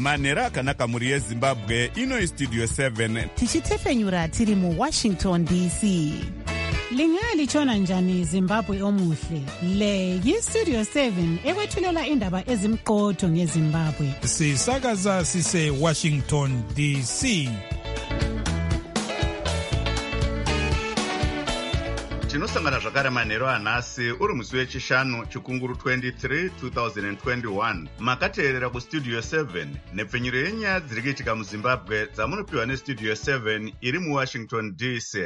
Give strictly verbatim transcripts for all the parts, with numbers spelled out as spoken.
manhero akanaka mhuri yezimbabwe. Ino Studio seven tichitefenyura tiri mu Washington D C. Lingali chona njani Zimbabwe omuhle. Le yi Studio seven ekwethulela indaba ezimqotho ngeZimbabwe. Sisakaza sise Washington D C. tinosangana zvakare manhero anhasi uri musi wechishanu chikunguru twenty-three twenty twenty-one. Makateerera kustudio seven nepfenyuro yenyaya dziri kuitika muzimbabwe dzamunopiwa nestudio seven iri muwashington D C.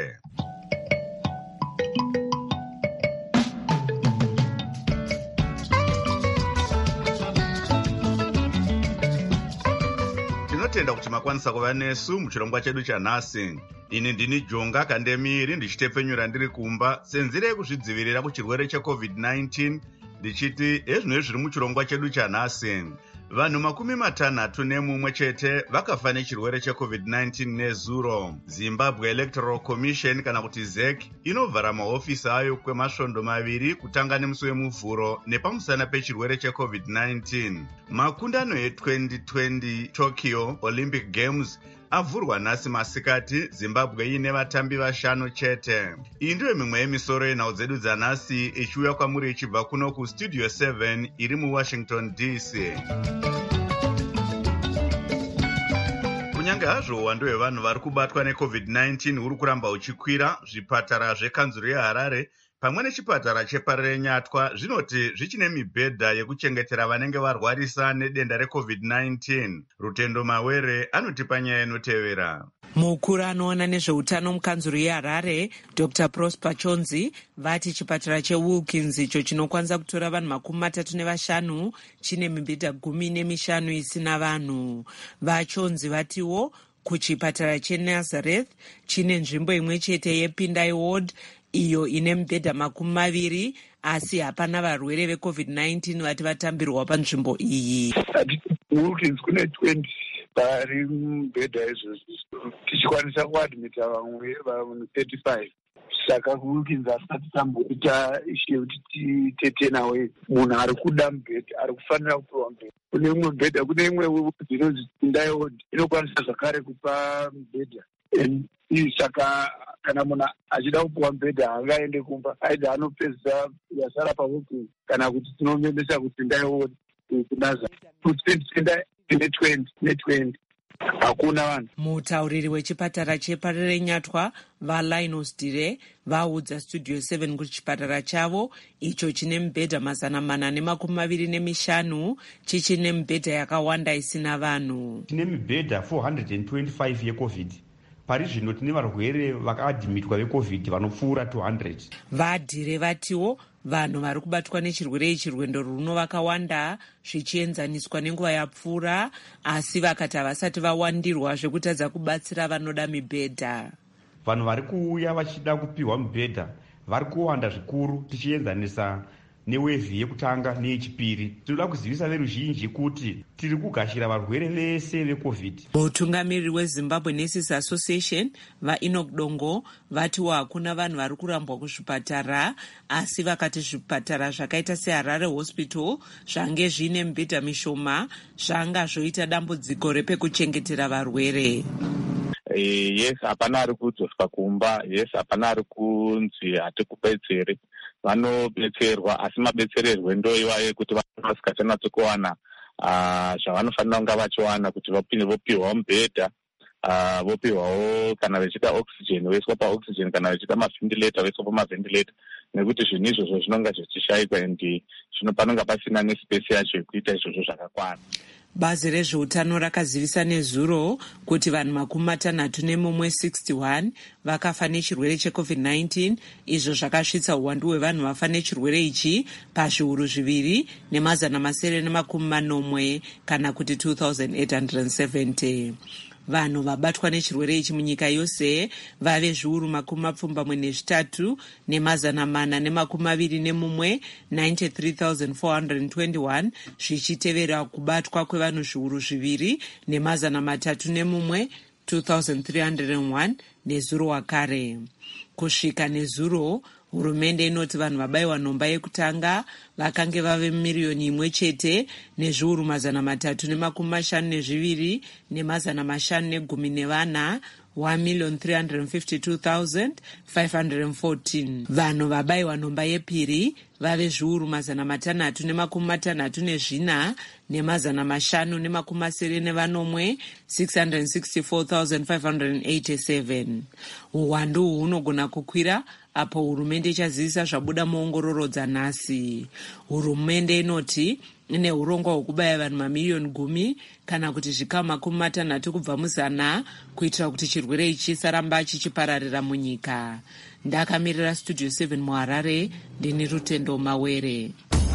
tinotenda kuti makwanisa kuva nesu muchirongwa chedu chanhasi. Ini ndini Jonga Kandemiri ndichitepfenyura ndiri kumba senzira yekuzvidzivirira kuchirwere checovid nineteen ndichiti ezvino zviri muchirongwa chedu chanhasi. Vanhu makumi matanhatu nemumwe chete vakafa nechirwere checovid nineteen nezuro. Zimbabwe Electoral Commission kana kuti Z E C inovhara mahofisi ayo kwemasvondo maviri kutanga nemusi wemuvhuro nepamusana pechirwere checovid nineteen. Makundano e-twenty twenty Tokyo Olympic Games avhurwa nhasi masikati, Zimbabwe ine vatambi vashanu chete. Iyi ndiyo mimwe yemisoro yenhau dzedu dzanhasi ichiuya kwamuri ichibva kuno kustudio seven iri muwashington D C. Kunyange hazvo uwandu hwevanhu vari kubatwa necovid nineteen huri kuramba uchikwira, zvipatara zvekanzuro yeHarare pamwe nechipatara cheParere Nyatwa zvinoti zvichine mibhedha yekuchengetera vanenge varwarisa nedenda recovid nineteen. Rutendo Mawere anotipa nyaya inotevera. Mukuru anoona nezveutano mukanzuro yeHarare Doctor Prosper Chonzi vati chipatara cheWilkins icho chinokwanisa kutora vanhu makumi matatu nevashanu chine mibhedha gumi nemishanu isina vanhu. VaChonzi vatiwo kuchipatara cheNazareth chine nzvimbo imwe chete yePindai Ward iyo ine mibhedha makumi maviri asi hapana varwere vecovid nineteen vati vatambirwa panzvimbo iyi. Wilkins kune twenty vari mibhedha izvozvi tichikwanisa kuadmita vamwe vanhu thirty-five. Saka Wilkins asati tamboita ishe yekuti titete nawe munhu ari kuda mubhedha ari kufanira kupiwa mubhedha. Kune imwe mubhedha kune imwe dzinonzi Pindai Ward inokwanisa zvakare kupa mubhedha. Saka kana munhu achida kupiwa mubhedha haangaende kumba, aidha anopedzisa yasara paWilkins kana kuti tinomuendesa kuPindai Ward kuNazareth. Kutenda netwenty netwenty hakuna vanhu. Mutauriri wechipatara cheParere Nyatwa vaLinus Dire vaudza Studio seven kuti chipatara chavo icho chine mibhedha mazana mana nemakumi maviri nemishanu chichine mibhedha yakawanda isina vanhu. Tine mibhedha four hundred twenty-five yecovid. Pari zvino tine varwere vakaadhimitwa vecovid vanopfuura two hundred. Vadhire vatiwo vanhu vari kubatwa nechirwere ichi rwendo runo vakawanda zvichienzaniswa nenguva yapfuura, asi vakati havasati vawandirwa zvekutadza kubatsira vanoda mibhedha. Vanhu vari kuuya vachida kupiwa mibhedha vari kuwanda zvikuru tichienzanisa newevhi yekutanga neyechipiri. Tinoda kuzivisa veruzhinji kuti tiri kugashira varwere vese vecovid. Mutungamiriri weZimbabwe Nurses Association vaEnoch Dongo vatiwo hakuna vanhu vari kurambwa kuzvipatara, asi vakati zvipatara zvakaita seHarare Hospital zvange zvine mibhedha mishoma zvanga zvoita dambudziko repekuchengetera varwere. Yes, hapana ari kudzoswa kumba. Yes, hapana ari kunzi hatikubetsere. Vanobetserwa asi mabetsererwe ndo iwaye kuti vanhu vasikachanatsi kuwana zvavanofanira kunga vachiwana kuti vapinde vopiwa mubhedha, vopiwawo kana vechida oxygen voiswa paoxygen, kana vechida mavhentilator voiswa pamavhentilator, nekuti zvinhu izvozvo zvinonga zvichishaikwa and zvino panonga pasina nespesi yacho yekuita izvozvo zvakakwana. Bazi rezveutano rakazivisa nezuro kuti vanhu makumi matanhatu nemumwe sixty-one vakafa nechirwere checovid nineteen, izvo zvakasvitsa uwandu hwevanhu vafa nechirwere ichi pazviuru zviviri nemazana masere nemakumi manomwe kana kuti two thousand eight hundred seventy. Vanhu vabatwa nechirwere ichi munyika yose vave zviuru makumi mapfumbamwe nezvitatu nemazana mana nemakumi maviri nemumwe ninety-three thousand four hundred twenty-one, zvichitevera kubatwa kwevanhu zviuru zviviri nemazana matatu nemumwe two thousand three hundred one nezuro wakare. Kusvika nezuro, hurumende inoti vanhu vabayiwa nhomba yekutanga vakange vave miriyoni imwe chete nezviuru mazana matatu nemakumi mashanu nezviviri nemazana mashanu negumi nevana, one million three hundred fifty-two thousand five hundred fourteen. Vanhu vabayiwa nhomba yepiri vave zviuru mazana matanhatu nemakumi matanhatu nezvina nemazana mashanu nemakumi masere nevanomwe, six hundred sixty-four thousand five hundred eighty-seven. Uwandu uhu hunogona kukwira apo hurumende ichazivisa zvabuda muongororo dzanhasi. Hurumende inoti ine urongwa hwekubaya vanhu mamiriyoni gumi kana kuti zvikamu makumi matanhatu kubva muzana kuitira kuti chirwere ichi chisaramba chichipararira munyika. Ndakamirira Studio seven muHarare, ndini Rutendo Mawere.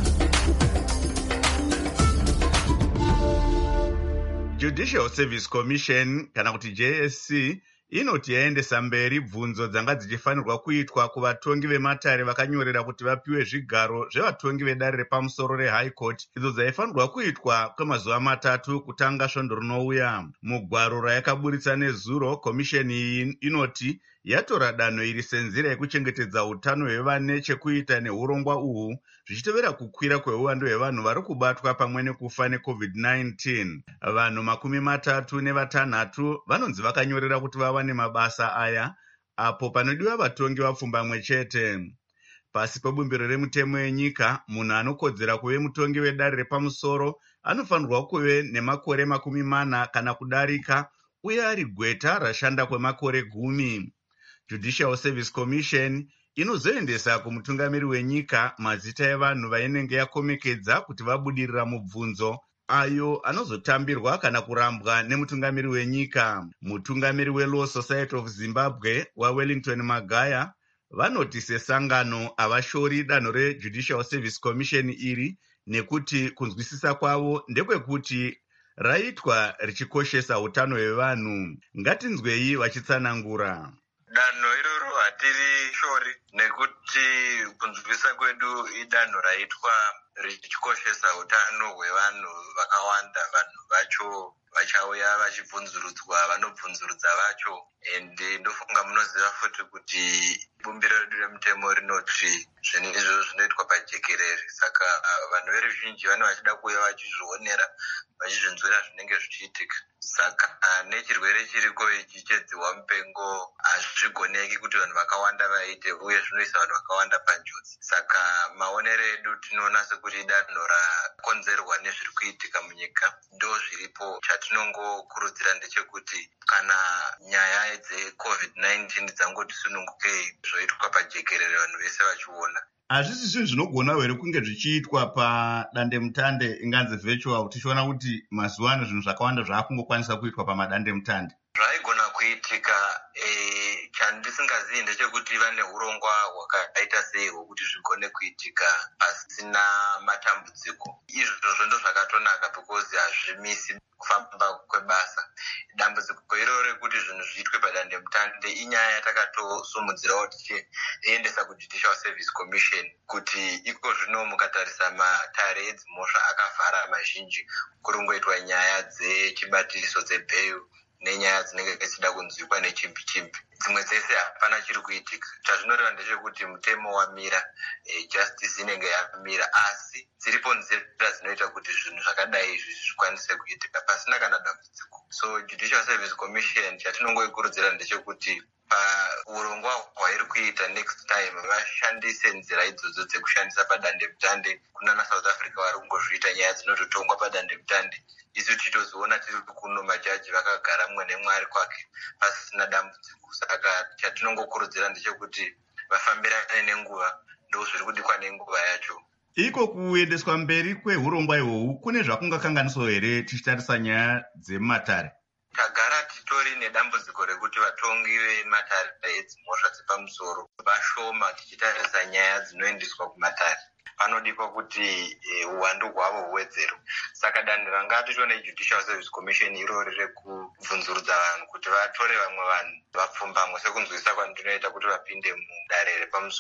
Judicial Service Commission kana kuti J S C inoti yaendesa mberi bvunzo dzanga dzichifanirwa kuitwa kuvatongi vematare vakanyorera kuti vapiwe zvigaro zvevatongi vedare repamusoro reHigh Court, idzo dzaifanirwa kuitwa kwemazuva matatu kutanga svondo rinouya. Mugwaro rayakaburitsa nezuro, komisheni iyi inoti yatora danho iri senzira yekuchengetedza utano hwevane chekuita neurongwa uhu, zvichitevera kukwira kweuwandu hwevanhu vari kubatwa pamwe nekufa neCovid nineteen. Vanhu makumi matatu nevatanhatu vanonzi vakanyorera kuti vawane mabasa aya, apo panodiwa vatongi vapfumbamwe chete. Pasi pebumbiro remutemo yenyika, munhu anokodzera kuve mutongi wedare repamusoro anofanirwa kuve nemakore makumi mana kana kudarika uye ari gweta rashanda kwemakore gumi. Judicial Service Commission inozoendesa kumutungamiri wenyika mazita evanhu vainenge yakomekedza kuti vabudirira mubvunzo ayo anozotambirwa kana kurambwa nemutungamiri wenyika. Mutungamiri weLaw Society of Zimbabwe waWellington Magaya vanoti sesangano havashori danho reJudicial Service Commission iri nekuti kunzwisisa kwavo ndekwekuti raitwa richikoshesa utano hwevanhu. Ngatinzwei vachitsanangura. Danho iroro hatiri shori nekuti kunzwisisa kwedu idanho raitwa richikoshesa utano hwevanhu vakawanda. Vanhu vacho vachauya vachibvunzurudzwa, vanobvunzurudza vacho, ende ndofunga munoziva futi kuti bumbiro redu remutemo rinoti zvinhu izvozvo zvinoitwa pajekerere. Saka vanhu veruzhinji vane vachida kuuya vachizvionera, vachizvinzwira zvinenge zvichiitika. Saka nechirwere chiriko ichi chedziwa mupengo hazvigoneki kuti vanhu vakawanda vaite, uye zvinoisa vanhu vakawanda panjodzi. Saka maonero edu tinoona sekuti danho rakonzerwa nezviri kuitika munyika ndo zviripo. Chatinongokurudzira ndechekuti kana nyaya dzeCovid nineteen dzangoti sunungukei zvoitwa pajekerere vanhu vese vachiona. Hazvisi zvinhu zvinogona here kunge zvichiitwa padandemutande inganzi virtual, tichiona kuti mazuva ano zvinhu zvakawanda zvaakungokwanisa kuitwa pamadandemutande? Zvaigona kuitika, e, chandisingazivi ndechekuti vane urongwa hwakaita sei hwokuti zvigone kuitika pasina matambudziko. Izvozvo ndo zvakatonaka because hazvimisi kufamba kwebasa. Dambudziko iroro rekuti zvinhu zviitwe padandemutande inyaya yatakatosumudzirawo tichiendesa kuJudicial Service Commission kuti iko zvino mukatarisa matare edzimhosva akavhara mazhinji, kurungoitwa nyaya dzechibatiso dzebheyu nenyaya dzinenge dzichida kunzwikwa nechimbi chimbi. Dzimwe dzese hapana chiri kuitika. Chazvinoreva ndechekuti mutemo wamira, e, justice inenge yamira, asi dziripo nzira dzinoita kuti zvinhu zvakadai izvi zvikwanise kuitika pasina kana dambudziko. So Judicial Service Commission chatinongoikurudzira ndechekuti paurongwa hwairi kuita next time vashandise nzira idzodzo dzekushandisa padandemutande kunana South Africa vari kungozviita nyaya dzinototongwa padandemutande. Isu titozoona tiri kuno majaji vakagara mumwe nemwe ari kwake pasina dambudziko. Saka chatinongokurudzira ndechekuti vafambirane nenguva, ndo zviri kudikwa nenguva yacho. Iko kuendeswa mberi kweurongwa ihwohwu kune zvakungakanganiswa here tichitarisa nyaya dzemumatare? Tagara titori nedambudziko rekuti vatongi vematare edzimhosva dzepamusoro vashoma tichitarisa nyaya dzinoendeswa kumatare. Panodikwa kuti e, uwandu hwavo huwedzerwe. Saka danho ranga tichiona Judicial Service Commission irori rekubvunzurudza vanhu kuti vatore vamwe vanhu vapfumbamwe sekunzwisisa kwandinoita kuti vapinde mudare repamusoro.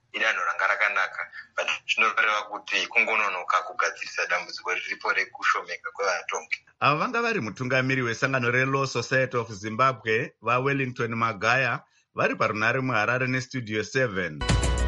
idanho ranga rakanaka, but zvinoreva kuti kungononoka kugadzirisa dambudziko riripo rekushomeka kwevatongi. Ava vanga vari mutungamiri wesangano reLaw Society of Zimbabwe vaWellington Magaya vari parunare muHarare neStudio seven.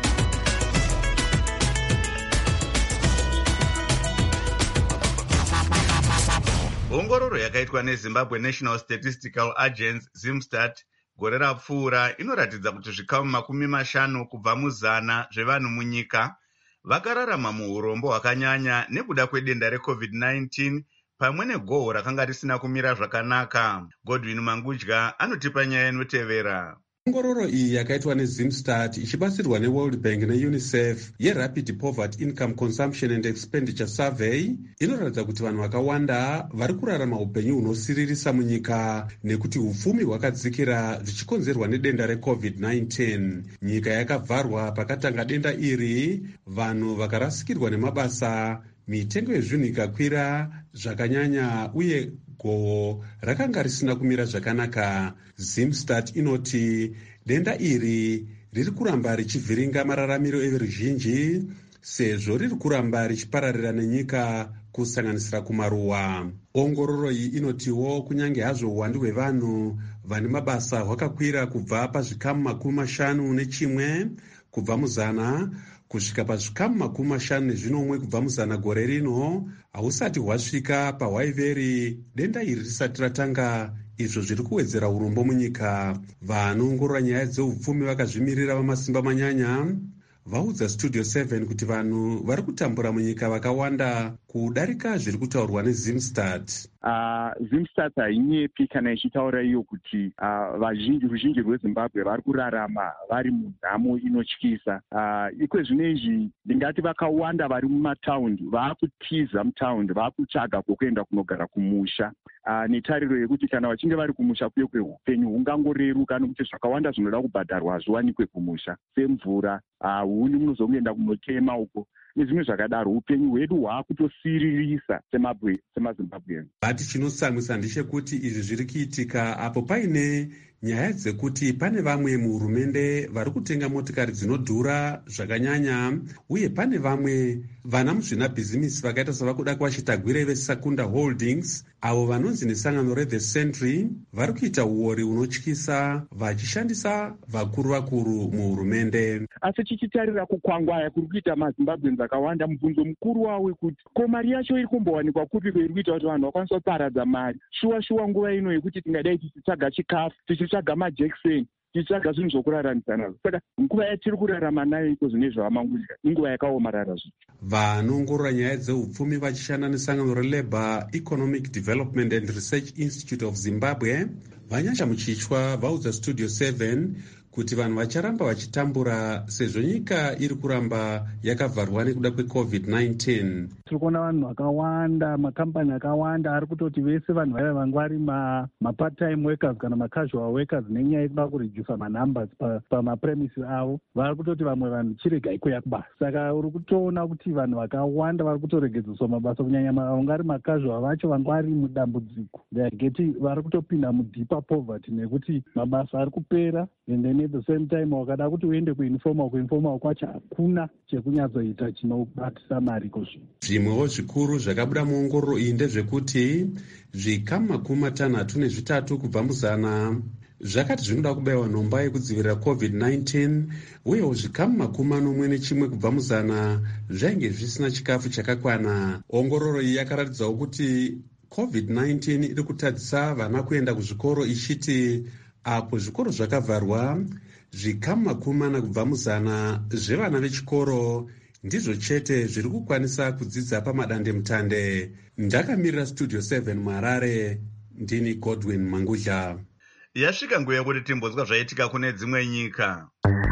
Ongororo yakaitwa neZimbabwe National Statistical Agency ZimStat gore rapfuura inoratidza kuti zvikamu makumi mashanu kubva muzana zvevanhu munyika vakararama muurombo hwakanyanya nekuda kwedenda recovid nineteen pamwe negohwo rakanga risina kumira zvakanaka. Godwin Mangudya anotipa nyaya inotevera. Ongororo iyi yakaitwa neZimStat ichibatsirwa neWorld Bank neUNICEF yeRapid Poverty Income Consumption and Expenditure Survey inoratidza kuti vanhu vakawanda vari kurarama upenyu hunosiririsa munyika nekuti upfumi hwakadzikira zvichikonzerwa nedenda recovid nineteen. Nyika yakavharwa pakatanga denda iri, vanhu vakarasikirwa nemabasa, mitengo yezvinhu ikakwira zvakanyanya uye gohwo rakanga risina kumira zvakanaka. ZimStat inoti denda iri riri kuramba richivhiringa mararamiro everuzhinji sezvo riri kuramba richipararira nenyika kusanganisira kumaruwa. Ongororo iyi inotiwo kunyange hazvo uwandu hwevanhu vane mabasa hwakakwira kubva pazvikamu makumi mashanu nechimwe kubva muzana kusvika pazvikamu makumi mashanu nezvinomwe kubva muzana gore rino, hausati hwasvika pahwaiveri denda iri risati ratanga, izvo zviri kuwedzera urombo munyika. Vanoongorora nyaya dzeupfumi vakazvimirira vamasimba manyanya vaudza Studio seven kuti vanhu vari kutambura munyika vakawanda kudarika zviri kutaurwa neZimStat. Uh, ZimStat hainyepi kana ichitaura iyo kuti uh, vazhinji ruzhinji rweZimbabwe vari kurarama vari munhamo inotyisa. Uh, ikwe zvinezvi ndingati vakawanda vari mumataundi vaakutiza mutaundi vaakutsvaga kwokuenda kunogara kumusha. Uh, netariro yekuti kana vachinge vari kumusha kuye kweupenyu hungangoreruka nekuti zvakawanda zvinoda kubhadharwa hazviwanikwe kumusha semvura, uh, huni munozongoenda kunotema uko nezvimwe zvakadaro. Upenyu hwedu hwaakutosiririsa semaZimbabwe. Bati chinotsamwisa ndechekuti izvi zviri kuitika apo paine nyaya dzekuti pane vamwe muhurumende vari kutenga motikari dzinodhura zvakanyanya, uye pane vamwe vana muzvinabhizimisi vakaita sava kuda kuvachitagwire veSakunda Holdings avo vanonzi nesangano reThe Century vari kuita uori unotyisa vachishandisa vakuru vakuru muhurumende. Asi tichitarira kukwangwaya kuri kuita maZimbabweans akawanda, mubvunzo mukuru wawo kuti ko mari yacho iri kumbowanikwa kupi iri kuita kuti vanhu vakwanisa kuparadza mari shuwa shuwa nguva ino yekuti tingadai tichitsvaga chikafu, tichitsvaga majekiseni, tichitsvaga zvinhu zvokuraramisa nazvo. Saka nguva yatiri kurarama nayo iko zvine zvavamangudya inguva yakaomarara zvito. Vanoongorora nyaya dzeupfumi vachishanda nesangano reLabour Economic Development and Research Institute of Zimbabwe vanyasha muchichwa vaudza Studio seven kuti vanhu vacharamba vachitambura sezvo nyika iri kuramba yakavharwa nekuda kwecovid nineteen. Tiri kuona vanhu vakawanda, makambani akawanda ari kutoti vese vanhu vaya vanga vari mapart time workers kana macasual workers nenyaya yekuda kuredusa manumbers pamapremises avo, vari kutoti vamwe vanhu chiregai kuuya kubasa. Saka uri kutoona kuti vanhu vakawanda vari kutoregedzeswa mabasa, kunyanya vanga vari macasual vacho vanga vari mudambudziko geti vari kutopinda mudeeper poverty nekuti mabasa ari kupera, and then at the same time wakada kuti uende kuinformal kuinformal kwacho hakuna chekunyatsoita chinobatisa mari kozvi. Zvimwewo zvikuru zvakabuda muongororo iyi ndezvekuti zvikamu makumi matanhatu nezvitatu kubva muzana zvakati zvinoda kubayiwa nhomba yekudzivirira covid nineteen, uyewo zvikamu makumi manomwe nechimwe kubva muzana zvainge zvisina chikafu chakakwana. Ongororo iyi yakaratidzawo kuti covid nineteen iri kutadzisa vana kuenda kuzvikoro ichiti apo zvikoro zvakavharwa zvikamu makumi mana kubva muzana zvevana vechikoro ndizvo chete zviri kukwanisa kudzidza pamadandemutande. Ndakamirira Studio seven muHarare, ndini Godwin Mangudya. Yasvika nguva yekuti timbonzwa zvaitika kune dzimwe nyika.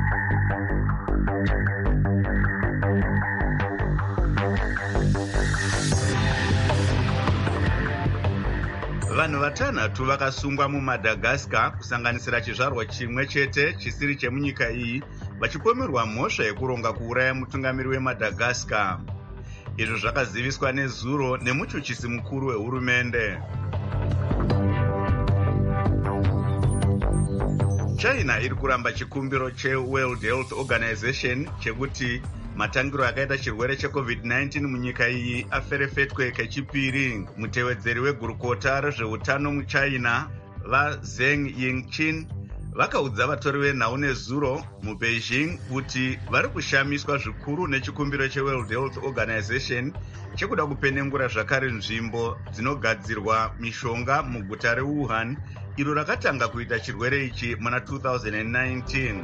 Vanhu vatanhatu vakasungwa muMadagascar kusanganisira chizvarwa chimwe chete chisiri chemunyika iyi vachipomerwa mhosva yekuronga kuuraya mutungamiri weMadagascar. Izvo zvakaziviswa nezuro nemuchuchisi mukuru wehurumende. China iri kuramba chikumbiro cheWorld Health Organization chekuti matangiro akaita chirwere checovid nineteen munyika iyi aferefetwe kechipiri. Mutevedzeri wegurukota rezveutano muchina vaZheng Yingqin vakaudza vatori venhau nezuro muBeijing kuti vari kushamiswa zvikuru nechikumbiro cheWorld Health Organization chekuda kupenengura zvakare nzvimbo dzinogadzirwa mishonga muguta reWuhan iro rakatanga kuita chirwere ichi muna two thousand nineteen.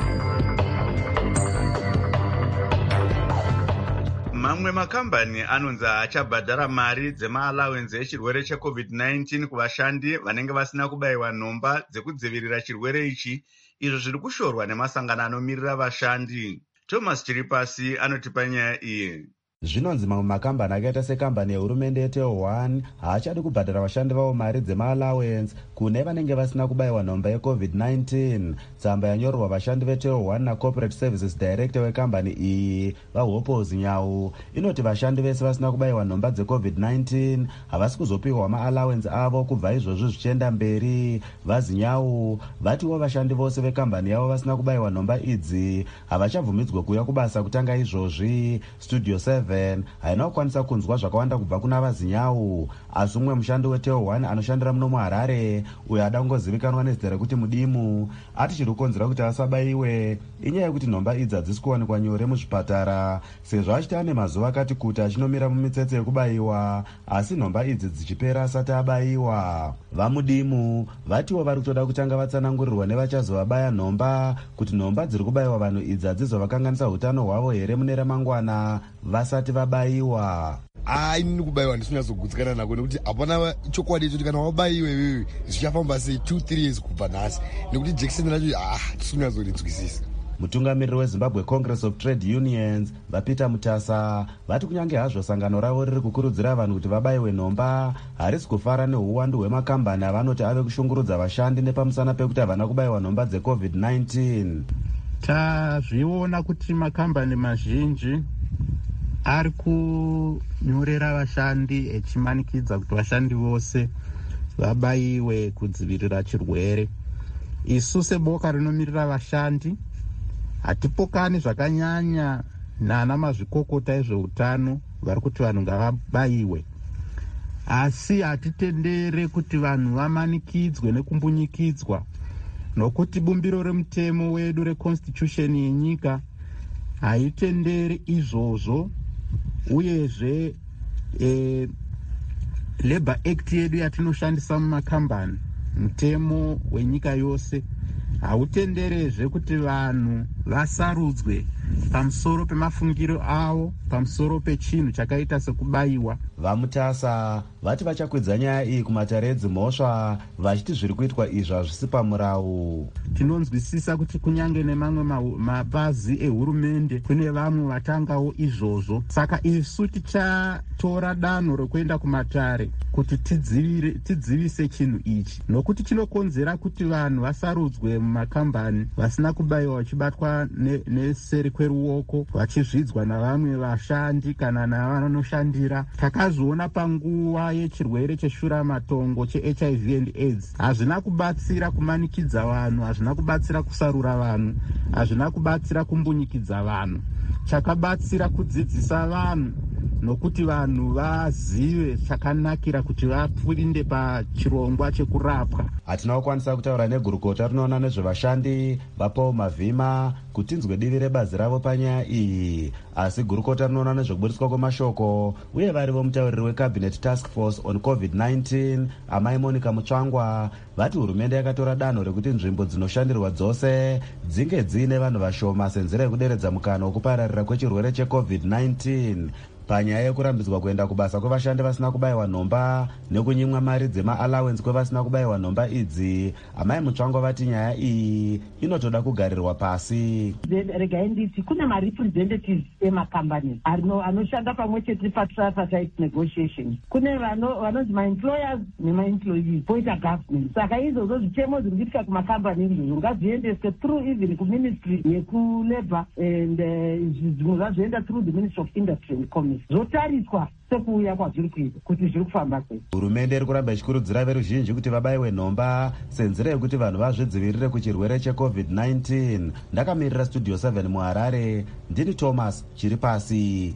Mamwe makambani anonzi achabhadhara mari dzemaallowance echirwere checovid nineteen kuvashandi vanenge vasina kubayiwa nhomba dzekudzivirira chirwere ichi, izvo zviri kushorwa nemasangano anomirira vashandi. Thomas Chiripasi anotipa nyaya iyi. Zvinonzi mamwe makambani akaita sekambani yehurumende yeTaiwan haachadi kubhadhara vashandi vavo mari dzemaallowance kune vanenge vasina kubayiwa nhomba yecovid nineteen. Tsamba yanyorwa vashandi veTaiwan naCorporate Services Director wekambani iyi vaHopo Zinyau inoti vashandi vese vasina kubayiwa nhomba dzecovid nineteen havasi kuzopiwa maallowance avo kubva izvozvo zvichienda mberi. VaZinyau vatiwo vashandi vose vekambani yavo vasina kubayiwa nhomba idzi havachabvumidzwa kuuya kubasa kutanga izvozvi. Studio seven haina kukwanisa kunzwa zvakawanda kubva kuna vaZinyau, asi umwe mushandi weTaiwan anoshandira muno muHarare uyo ada kungozivikanwa nezita rekuti Mudimu ati chiri kukonzera kuti asabayiwe inyaya yekuti nhomba idzi hadzisi kuwanikwa nyore muzvipatara sezvo achiti ane mazuva akati kuti achinomira mumitsetse yekubayiwa asi nhomba idzi dzichipera asati abayiwa. VaMudimu vatiwo vari kutoda kutanga vatsanangurirwa nevachazovabaya nhomba kuti nhomba dziri kubayiwa vanhu idzi hadzizovakanganisa utano hwavo here mune ramangwana vasati vabayiwa. Haini kubayiwa ndisinyazogudzikana nako nekuti hapana chokwadi choti kana wabayiwa iwewe zvichafamba sei two three years kubva nhasi nekuti jekiseni racho ah tisinyazorinzwisisa. Mutungamiriri weZimbabwe Congress of Trade Unions vaPeter Mutasa vati kunyange hazvo sangano ravo riri kukurudzira vanhu kuti vabayiwe nhomba harisi kufara neuwandu hwemakambani avanoti ave kushungurudza vashandi nepamusana pekuti havana kubayiwa nhomba dzecovid nineteen. Tazviona kuti makambani mazhinji ari kunyorera vashandi echimanikidza kuti vashandi vose vabayiwe kudzivirira chirwere. Isu seboka rinomirira vashandi hatipokani zvakanyanya nana mazvikokota ezveutano vari kuti vanhu ngavabayiwe, asi hatitendere kuti vanhu vamanikidzwe nekumbunyikidzwa, nokuti bumbiro remutemo wedu reconstitution yenyika haitendere izvozvo. Uyezve e, Labour Act yedu yatinoshandisa mumakambani, mutemo wenyika yose hautenderezve kuti vanhu vasarudzwe pamusoro pemafungiro avo pamusoro pechinhu chakaita sekubayiwa. VaMutasa vati vachakwidza nyaya iyi kumatare edzimhosva vachiti zviri kuitwa izvi hazvisi pamurau. Tinonzwisisa kuti kunyange nemamwe mapazi ehurumende kune vamwe vatangawo izvozvo, saka isu tichatora danho rekuenda kumatare kuti tidzivire tidzivise chinhu ichi, nokuti chinokonzera kuti vanhu vasarudzwe mumakambani vasina kubayiwa vachibatwa neseri kweruoko vachizvidzwa navamwe vashandi kana navanoshandira. Takazviona panguva yechirwere cheshuramatongo cheH I V and AIDS. Hazvina kubatsira kumanikidza vanhu, hazvina kubatsira kusarura vanhu, hazvina kubatsira kumbunyikidza vanhu. Chakabatsira kudzidzisa vanhu nokuti vanhu vazive chakanakira kuti vapfuurinde pachirongwa chekurapwa. Hatina kukwanisa kutaura negurukota rinoona nezvevashandi vaPaul Mavhima kuti inzwe divi rebazi ravo panyaya iyi, asi gurukota rinoona nezvekuburitswa kwemashoko uye varivo mutauriri weCabinet Task Force on COVID nineteen Amai Monica Mutsvangwa vati hurumende yakatora danho rekuti nzvimbo dzinoshandirwa dzose dzinge dziine vanhu vashoma senzira yekuderedza mukana wekupararira kwechirwere checovid nineteen. Panyaya yekurambidzwa kuenda kubasa kwevashandi vasina kubayiwa nhomba nekunyimwa mari dzemaallowance kwevasina kubayiwa nhomba idzi, Amai Mutsvangwa vati nyaya iyi inotoda kugarirwa pasi. Regai nditi kune marepresentatives emakambani anoshanda pamwe chete patripartite negotiation. Kune vanonzi maemployers nemaemployees poita government. Saka izvozvo zvitemo zviri kuitika kumakambani izvozvo ngazviendeswe through even kuministry yekulabor and zvimwe zvazvienda through the Ministry of Industry and Commerce. izvi zvotariswa sekuuya kwazviri kuita kuti zviri kufamba sei. Hurumende iri kuramba ichikurudzira veruzhinji kuti vabayiwe nhomba senzira yekuti vanhu vazvidzivirire kuchirwere checovid nineteen. Ndakamirira studio seven muHarare, ndini Thomas chiri pasi.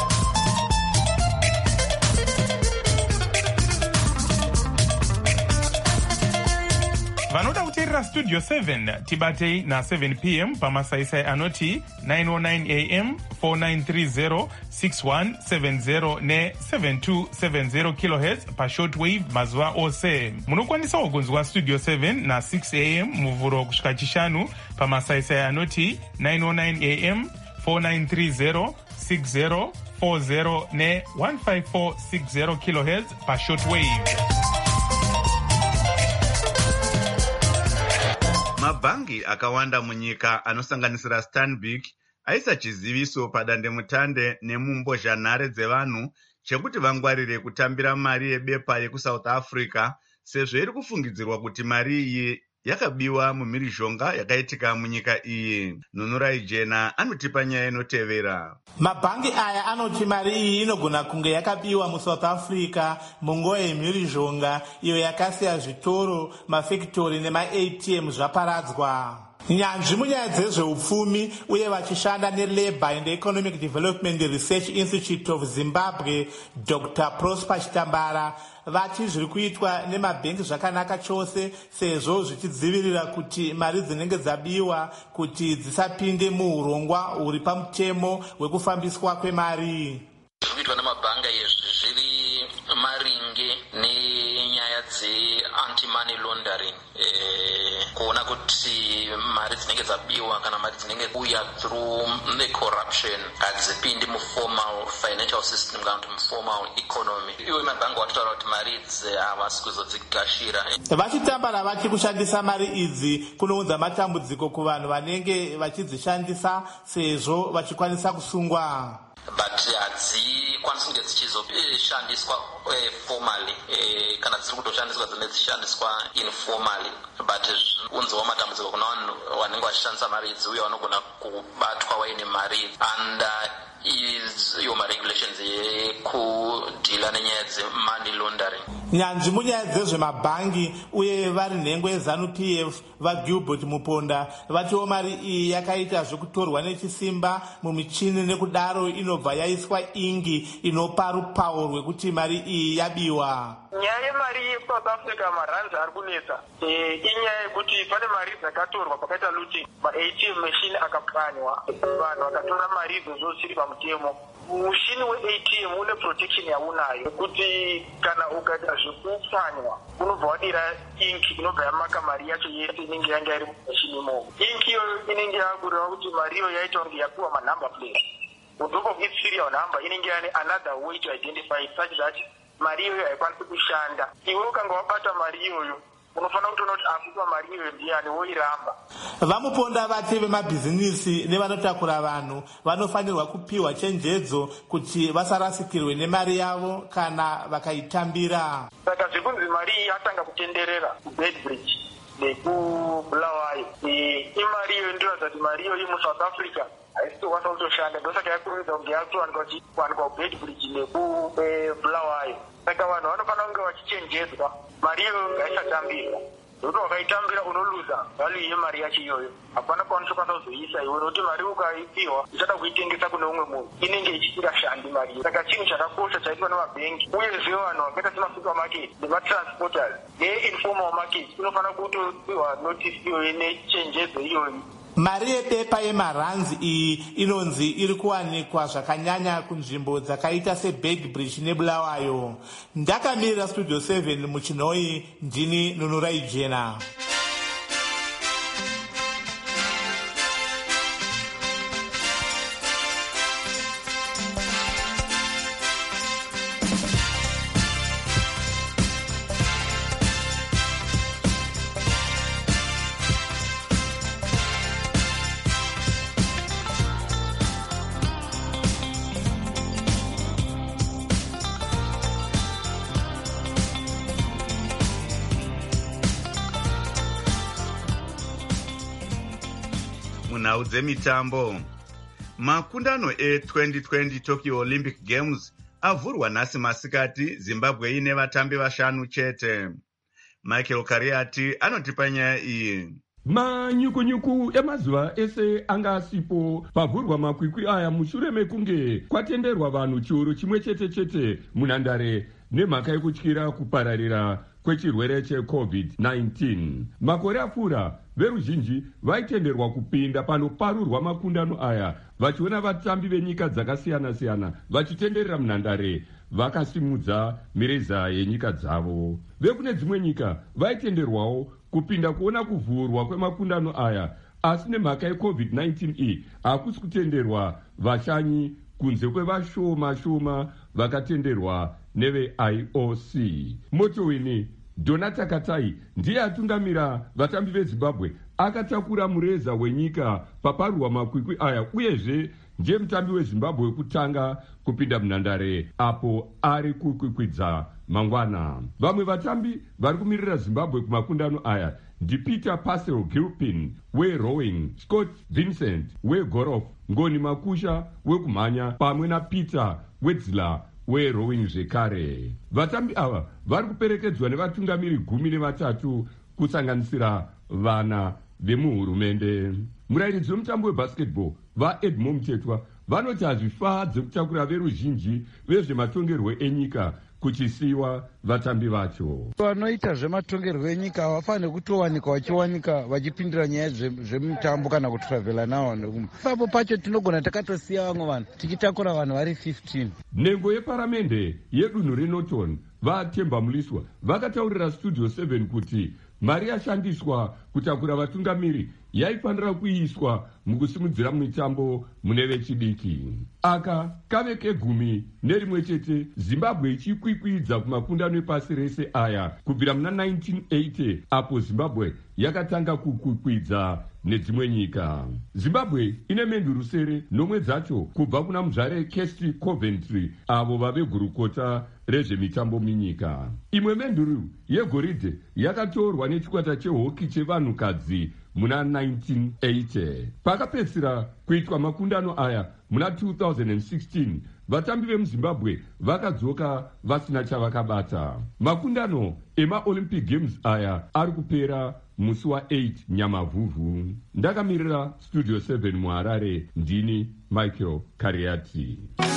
vanoda kuteerera studio seven tibatei na seven p m pamasaisai anoti nine oh nine a m four nine three zero six one seven zero ne seven two seven zero kilohertz pashortwave mazuva ose. Munokwanisawo kunzwa studio seven na six a m muvhuro kusvika chishanu pamasaisai anoti nine oh nine a m four nine three zero six zero four zero ne one five four six zero kilohertz pashortwave. Mabhangi akawanda munyika anosanganisira Stanbic aisa chiziviso padandemutande nemumbozhanhare dzevanhu chekuti vangwarire kutambira mari yebepa yekusouth Africa sezvo iri kufungidzirwa kuti mari iyi yakabiwa mumhirizhonga yakaitika munyika iyi. Nunurai Jena anotipa nyaya inotevera. Mabhangi aya anoti mari iyi inogona kunge yakabiwa muSouth Africa munguva yemhirizhonga iyo yakasiya zvitoro, mafactory nema-A T M zvaparadzwa. Nyanzvi munyaya dzezveupfumi uye vachishanda neLabour and Economic Development Research Institute of Zimbabwe, Doctor Prosper Chitambara, vati zviri kuitwa nemabhengi zvakanaka chose sezvo zvichidzivirira kuti mari dzinenge dzabiwa kuti dzisapinde muurongwa huri pamutemo hwekufambiswa kwemari. Zviri kuitwa nemabhanga izvi zviri maringe nenyaya dze-anti-money laundering, eh, kuona kuti mari dzinenge dzabiwa kana mari dzinenge uya through the corruption hadzipindi muformal financial system kana kuti muformal economy. Iwe mabhanga watotaura kuti mari idzi havasi kuzodzigashira. Vachitambara vati kushandisa mari idzi kunounza matambudziko kuvanhu vanenge vachidzishandisa sezvo vachikwanisa kusungwa. But hadzikwanisi kunge dzichizoshandiswa formally kana dziri kutoshandiswa dzine dzishandiswa informally, but unziwa matambudziko kuna vanhu vanenge vachishandisa mari idzi uye vanogona kubatwa vaine mari under iyo maregulations yekudhila nenyaya dzemoney laundering. Nyanzvi munyaya dzezvemabhangi uye vari nhengo yeZanu-P F vaGilbert Muponda vatiwo mari iyi yakaita zvekutorwa nechisimba mumichini nekudaro inobva yaiswa ingi inopa rupawo rwekuti mari iyi yabiwa. Nyaya yemari yeSouth Africa maranzi ari kunetsa inyaya yekuti pane mari dzakatorwa pakaita looting, ma-A T M machine akapwanywa, vanhu vakatora mari idzodzo zvisiri pamutemo. Mushini we-A T M une protection yaunayo kuti kana ukaita zvekupwanywa unobva wadira inki inobva yamaka mari yacho yese inenge yanga iri mumashini imomo. Inki iyoyo inenge yakureva kuti mari iyo yaita kunge yapiwa manumber plate. On top of its serial number inenge yane another way to identify such that mari iyoyo haikwanisi kushanda. Iwe ukanga wabata mari iyoyo unofanira kutoona kuti akupa mari iyoyo ndiyani woiramba. Vamuponda vati vemabhizinisi nevanotakura vanhu vanofanirwa kupiwa chenjedzo kuti vasarasikirwe nemari yavo kana vakaitambira. Saka zvekunzi mari iyi yatanga kutenderera kuBedbridge nekubulawayo, imari iyo inoratidza kuti mari iyo muSouth Africa haisitokwanisa kutoshanda, ndosaka yakurumidza kunge yatowanikwa kuwanikwa kuBedbridge nekubulawayo. Saka vanhu vanofanira kunge vachichenjedzwa mari iyoyo ngaisatambirwa. Nokuti wakaitambira unoluza value yemari yacho iyoyo. Hapana kwaunokwanisa kuzoisa iwe nokuti mari ukaipiwa uchada kuitengesa kune umwe munhu inenge ichirashandi mari. Saka chinhu chakakosha chaitwa nemabhengi uyezve vanhu vakaita semasupermarket nematransporters neinformal market inofanira kutopiwa notice iyoyo nechenjedzo iyoyo. Mari yebepa yemaranzi iyi inonzi iri kuwanikwa zvakanyanya kunzvimbo dzakaita seBedbridge neBulawayo. Ndakamirira studio seven muchinoi, ndini Nunurai Jena. Munhau dzemitambo. makundano e-twenty twenty Tokyo Olympic Games avhurwa nhasi masikati, Zimbabwe ine vatambi vashanu chete. Michael Kariati anotipa nyaya iyi. Manyukunyuku emazuva ese anga asipo pavhurwa makwikwi aya mushure mekunge kwatenderwa vanhu chiuru chimwe chete chete munhandare nemhaka yekutyira kupararira kwechirwere checovid nineteen. Makore apfuura veruzhinji vaitenderwa kupinda panoparurwa makundano aya vachiona vatambi venyika dzakasiyana-siyana vachitenderera munhandare vakasimudza mireza yenyika dzavo. Vekune dzimwe nyika vaitenderwawo kupinda kuona kuvhurwa kwemakundano aya, asi nemhaka yecovid nineteen iyi hakusi kutenderwa vashanyi kunze kwevashoma shoma vakatenderwa neve-I O C. Motowini Donata Katai ndiye atungamira vatambi veZimbabwe akatakura mureza wenyika paparurwa makwikwi aya, uyezve ndiye mutambi weZimbabwe wekutanga kupinda munhandare apo ari kukwikwidza mangwana. Vamwe vatambi vari kumirira Zimbabwe kumakundano aya ndiPeter Pascal Gilpin werowing, Scott Vincent wegorof, Ngoni Makusha wekumhanya pamwe naPeter Wedzler werowing zvekare. Vatambi ava vari kuperekedzwa nevatungamiri gumi nevatatu kusanganisira vana vemuhurumende. Murairidzi wemutambo webasketball vaEdmond Mtetwa vanoti hazvifadze kutakura veruzhinji vezvematongerwo enyika kuchisiwa vatambi vacho. Vanoita zvematongerwo enyika havafaniri kutowanika vachiwanika vachipindira nyaya zvemutambo kana kutravela navo. Papo pacho tinogona takatosiya vamwe vanhu tichitakura vanhu vari fifteen. Nhengo yeparamende yedunhu reNorton vaTemba Muliswa vakataurira Studio seven kuti mari yashandiswa kutakura vatungamiri yaifanira kuiswa mukusimudzira mitambo mune vechidiki. Aka kave kegumi nerimwe chete Zimbabwe ichikwikwidza kumakundano epasi rese aya kubvira muna nineteen eighty apo Zimbabwe yakatanga kukwikwidza nedzimwe nyika. Zimbabwe ine menduru sere nomwe dzacho kubva kuna muzvare Kirsty Coventry avo vave gurukota rezvemitambo munyika. Imwe menduru yegoridhe yakatorwa nechikwata chehoki chevanhukadzi muna nineteen eighty. Pakapedzisira kuitwa makundano aya muna two thousand sixteen, vatambi vemuZimbabwe vakadzoka vasina chavakabata. Makundano emaOlympic Games aya ari kupera musi wa-eight Nyamavhuvhu. Ndakamirira Studio seven muHarare, ndini Michael Kariati.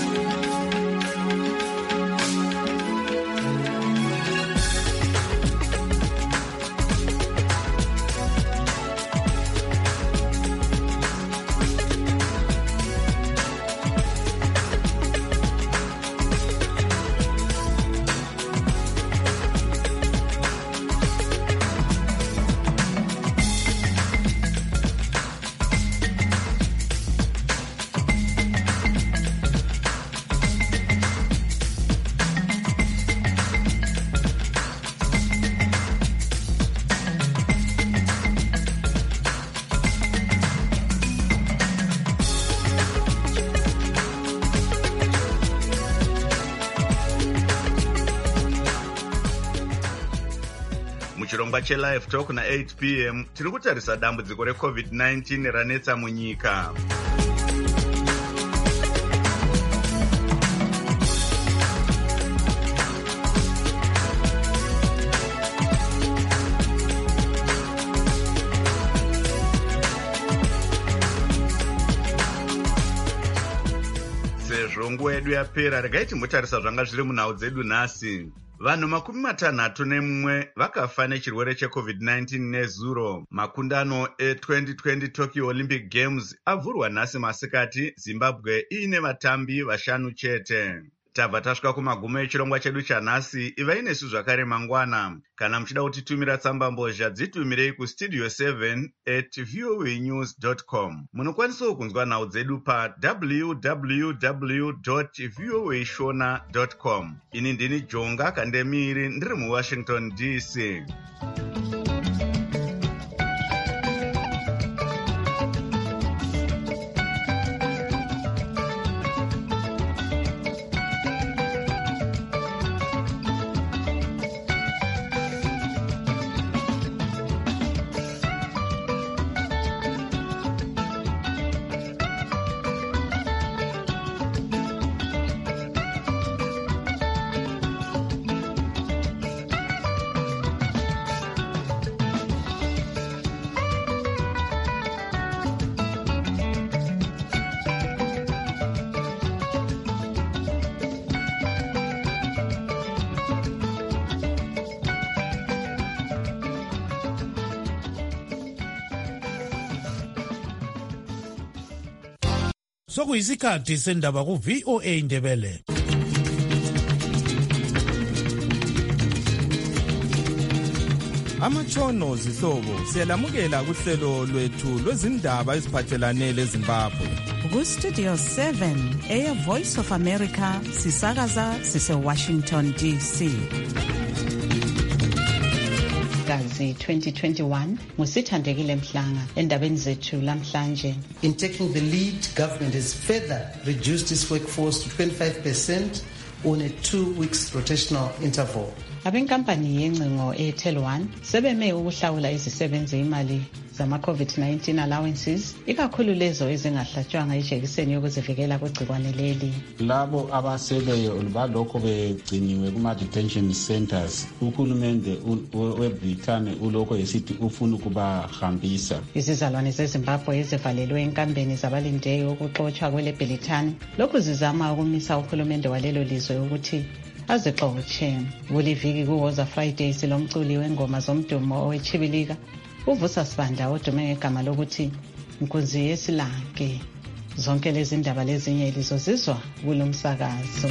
Muchirongwa cheLive Talk na eight p m tiri kutarisa dambudziko recovid nineteen ranetsa munyika. Sezvo nguva yedu yapera, regai timbotarisa zvanga zviri munhau dzedu nhasi. Vanhu makumi matanhatu nemumwe vakafa nechirwere checovid nineteen nezuro. Makundano e-twenty twenty Tokyo Olympic Games avhurwa nhasi masikati, Zimbabwe iine vatambi vashanu chete. Tabva tasvika kumagumo echirongwa chedu chanhasi. Ivai nesu zvakare mangwana. Kana muchida kutitumira tsamba mbozha, dzitumirei kustudio seven at voanews dot com. Munokwanisawo kunzwa nhau dzedu pa w w w dot voa shona dot com. Ini ndini Jonga Kandemiri, ndiri muWashington D C. sokuyisikhathi sendaba ku-V O A Indebele. Amatshono zihlobo siyalamukela kuhlelo lwethu lwezindaba eziphathelane leZimbabwe. Ku-Studio seven, Air Voice of America, sisakaza sise-Washington D C. Gazi twenty twenty-one, ngusithandekile Mhlanga endabeni zethu lamhlanje. In taking the lead, government has further reduced its workforce to twenty-five percent on a two weeks rotational interval. Abenkampani yencingo e-Tel one sebeme ukuhlawula izisebenzi imali zama-COVID nineteen allowances, ikakhulu lezo ezingahlatshwanga ijekiseni yokuzivikela kwegcikwane leli. Labo abaseleyo balokho begciniwe kuma-detention centers, uhulumende weBrithani ulokho esithi ufuna ukubahambisa. Izizalwane zeZimbabwe ezivalelwe enkambeni zabalindeyo ukuxotshwa kweleBelitani lokhu zizama ukumisa uhulumende walelo lizwe ukuthi azixotshe. Kuliviki kuWoza Friday silomculi wengoma zomdumo owechibilika uvusa Sibanda odume ngegama lokuthi Nkunzi yesilanke. Zonke lezi ndaba lezinye lizozizwa kulo msakazo.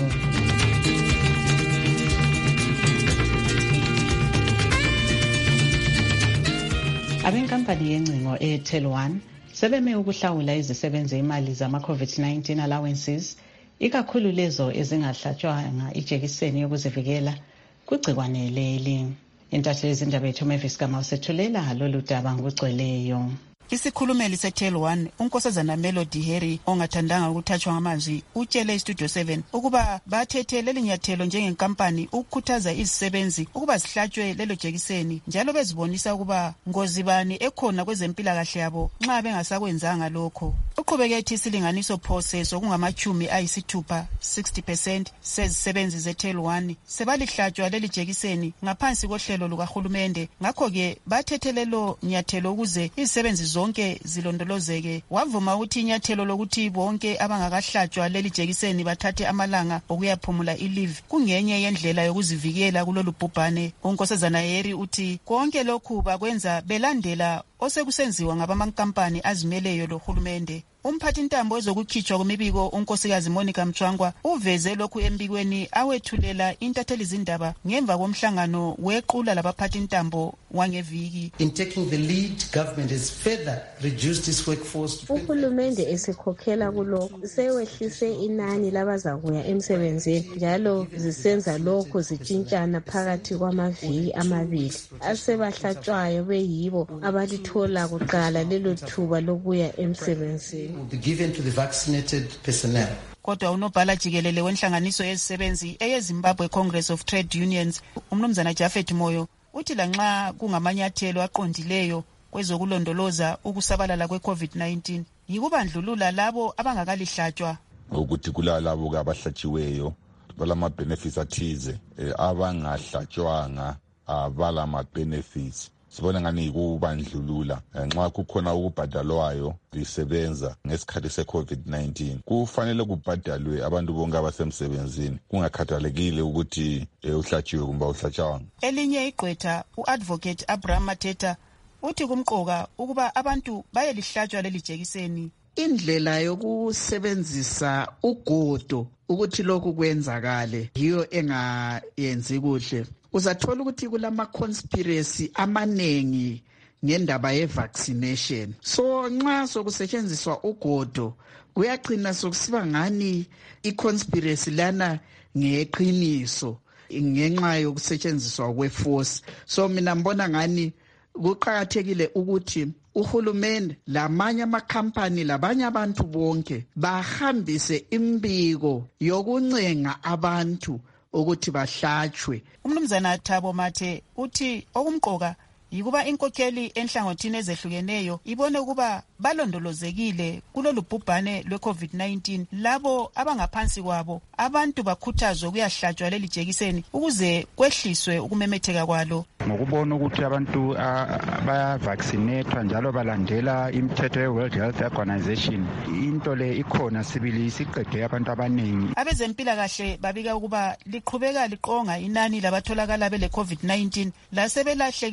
Abenkampani yencingo e-Tel one sebeme ukuhlawula izisebenzi imali zama-COVID nineteen allowances, ikakhulu lezo ezingahlatshwanga ijekiseni yokuzivikela kwigcikwane leli. Intatheli yezindaba yethu Mavis Gama usethulela lolu daba ngokugcweleyo. Isikhulumeli se-Tel one unkosazana Melody Harry ongathandanga ukuthathwa ngamazwi utshele iStudio seven ukuba bathethe leli nyathelo njengenkampani ukukhuthaza izisebenzi ukuba zihlatshwe lelo jekiseni, njalo bezibonisa ukuba ngozi bani ekhona kwezempilakahle yabo nxa bengasakwenzanga lokho. Uqhubeke ethi isilinganiso phose sokungamachumi ayisithupha sixty percent sezisebenzi ze-Tel one sebalihlatshwa leli jekiseni ngaphansi kohlelo lukahulumende. Ngakho-ke bathethe lelo nyathelo ukuze izisebenzi zonke zilondolozeke. Wavuma ukuthi inyathelo lokuthi bonke abangakahlatshwa leli jekiseni bathathe amalanga okuyaphumula i-leave kungenye yendlela yokuzivikela kulolu bhubhane. Unkosazana Harry uthi konke lokhu bakwenza belandela osekusenziwa ngabamankampani azimeleyo lohulumende. Umphathi ntambo ezokukhitshwa kwemibiko unkosikazi Monica Mchwangwa uveze lokhu embikweni awethulela intatheli zindaba ngemva komhlangano wequla labaphathi ntambo wangeviki. In taking the lead, government has further reduced its workforce. Uhulumende esikhokhela kulokho sewehlise inani labazakuya emsebenzini, njalo zisenza lokho zitshintshana phakathi kwamaviki amabili. Asebahlatshwayo beyibo abalithola kuqala lelo thuba lokuya emsebenzini. Will be given to the vaccinated personnel. Kodwa unobhala jikelele wenhlanganiso yezisebenzi eyeZimbabwe Congress of Trade Unions umnumzana Jafet Moyo uthi lanxa kungamanyathelo aqondileyo kwezokulondoloza ukusabalala kwe-COVID nineteen yikubandlulula labo abangakalihlatshwa, ukuthi kulalabo abahlatshiweyo balama benefits athize, abangahlatshwanga abalama benefits. Sibona ngani yikubandlulula nxa kukhona ukubhadalwayo lisebenza ngesikhathi se-COVID nineteen. Kufanele kubhadalwe abantu bonke abasemsebenzini kungakhathalekile ukuthi uhlatshiwe kumbe uhlatshwanga. Elinye igqwetha u-advocate Abraham Mateta uthi kumqoka ukuba abantu bayelihlatshwa leli jekiseni. Indlela yokusebenzisa ugodo ukuthi lokhu kwenzakale yiyo engayenzi kuhle. Uzathola ukuthi kulama conspiracy amanengi ngendaba ye vaccination. So nxa sokusetshenziswa ugodo kuyaqina sokusiba ngani I conspiracy lana ngeqiniso ngenxa yokusetshenziswa kwe force. So mina mbona ngani kuqhakathekile ukuthi uhulumende lamanye amakhampani labanye abantu bonke bahambise imbiko yokuncenga abantu ukuthi bahlatshwe. Umnumzana Thabo Mathe uthi okumqoka yikuba inkokheli enhlangothini ezehlukeneyo ibone ukuba balondolozekile kulolu bhubhane lwe-COVID nineteen. Labo abangaphansi kwabo abantu bakhuthazwe ukuyahlatshwa leli jekiseni ukuze kwehliswe ukumemetheka kwalo. Ngokubona ukuthi abantu bayavaccinatwa njalo balandela imithetho ye-World Health Organization, into le ikhona sibili isiqede abantu abaningi. Abezempilakahle babika ukuba liqhubeka liqonga inani labatholakala bele-COVID nineteen lasebelahlekelwe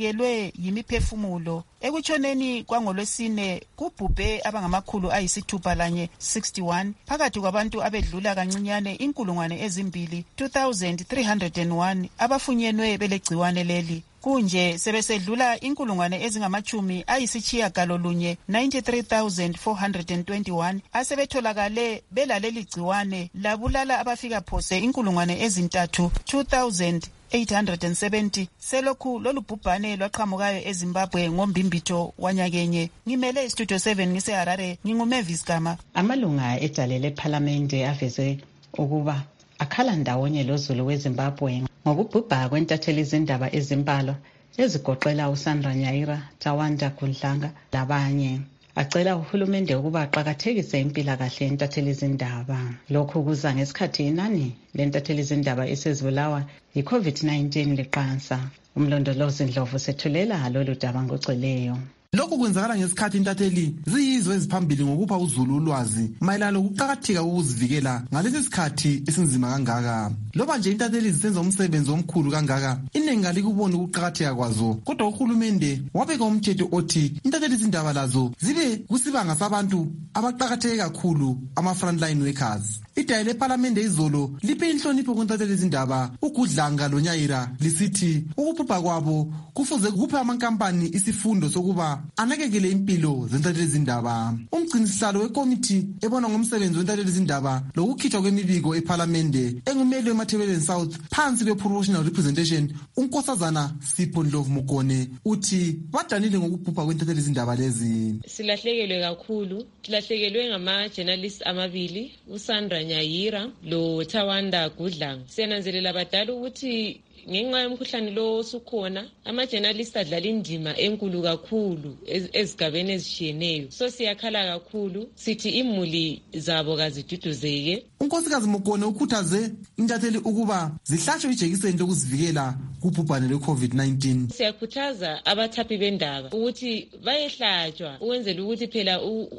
ethile yimiphefumulo. Ekutshoneni kwangolwesine kubhubhe abangamakhulu ayisithupha lanye sixty-one phakathi kwabantu abedlula kancinyane inkulungwane ezimbili two thousand three hundred one abafunyenwe belegciwane leli. Kunje sebesedlula inkulungwane ezingamachumi ayisitshiya galolunye ninety-three thousand four hundred twenty-one asebetholakale belaleli gciwane labulala abafika phose inkulungwane ezintathu two thousand eight hundred seventy. Selokhu lolu bhubhane lwaqhamukayo eZimbabwe ngombimbitho wanyakenye. Ngimele Studio seven ngise Harare, nginguMavis Gama. Amalunga ejale leParliamente aveze ukuba akhala ndawonye loZulu weZimbabwe ngokubhubha kwentatheli izindaba ezimbalwa ezigoqela uSandra Nyaira, Tawanda Gudlanga labanye. Acela uhulumende ukuba aqakathekise impilakahle yentatheli izindaba. Lokhu kuza ngesikhathi inani lentatheli izindaba esezibulawa yi-COVID nineteen liqansa. Umlondolozi Ndlovu sethulela lolu daba ngoceleyo. Lokhu kwenzakala ngesikhathi intatheli ziyizwe eziphambili ngokupha uZulu ulwazi mayelana lokuqakatheka kokuzivikela ngalesi sikhathi esinzima kangaka. Loba nje intatheli zisenza umsebenzi omkhulu kangaka, iningi alikuboni ukuqakatheka kwazo, kodwa uhulumende wabeka umthetho othi intatheli izindaba lazo zibe kusibanga sabantu abaqakatheke kakhulu, ama-frontline workers. Idayi leParliamente izolo liphe inhlonipho kuntatheli izindaba uGudlanga loNyaira lisithi ukubhubha kwabo kufuze kuphe amankampani isifundo sokuba anakekele impilo zentatheli izindaba. Umgcinisihlalo wekomiti ebona ngomsebenzi wentatheli izindaba lokukhitshwa kwemibiko eParliamente engumeli weMathebeleni South phansi kwe-proportional representation uNkosazana Sipho Ndlovu Mugone uthi badanile ngokubhubha kwentatheli izindaba lezi. Silahlekelwe kakhulu, silahlekelwe ngama-journalist amabili, uSandra Nyaira lo Tawanda Gudlanga. Siyananzelela badala ukuthi ngenxa yomkhuhlane lo osukhona ama-journalist adlala indima enkulu kakhulu ezigabeni ezishiyeneyo. So siyakhala kakhulu, sithi imuli zabo kaziduduzeke. uNkosikazi Mugone ukhuthaze intatheli ukuba zihlatshwe ijekiseni lokuzivikela kubhubhane lwe-COVID nineteen. Siyakhuthaza abathaphi bendaba ukuthi bayehlatshwa ukwenzela ukuthi phela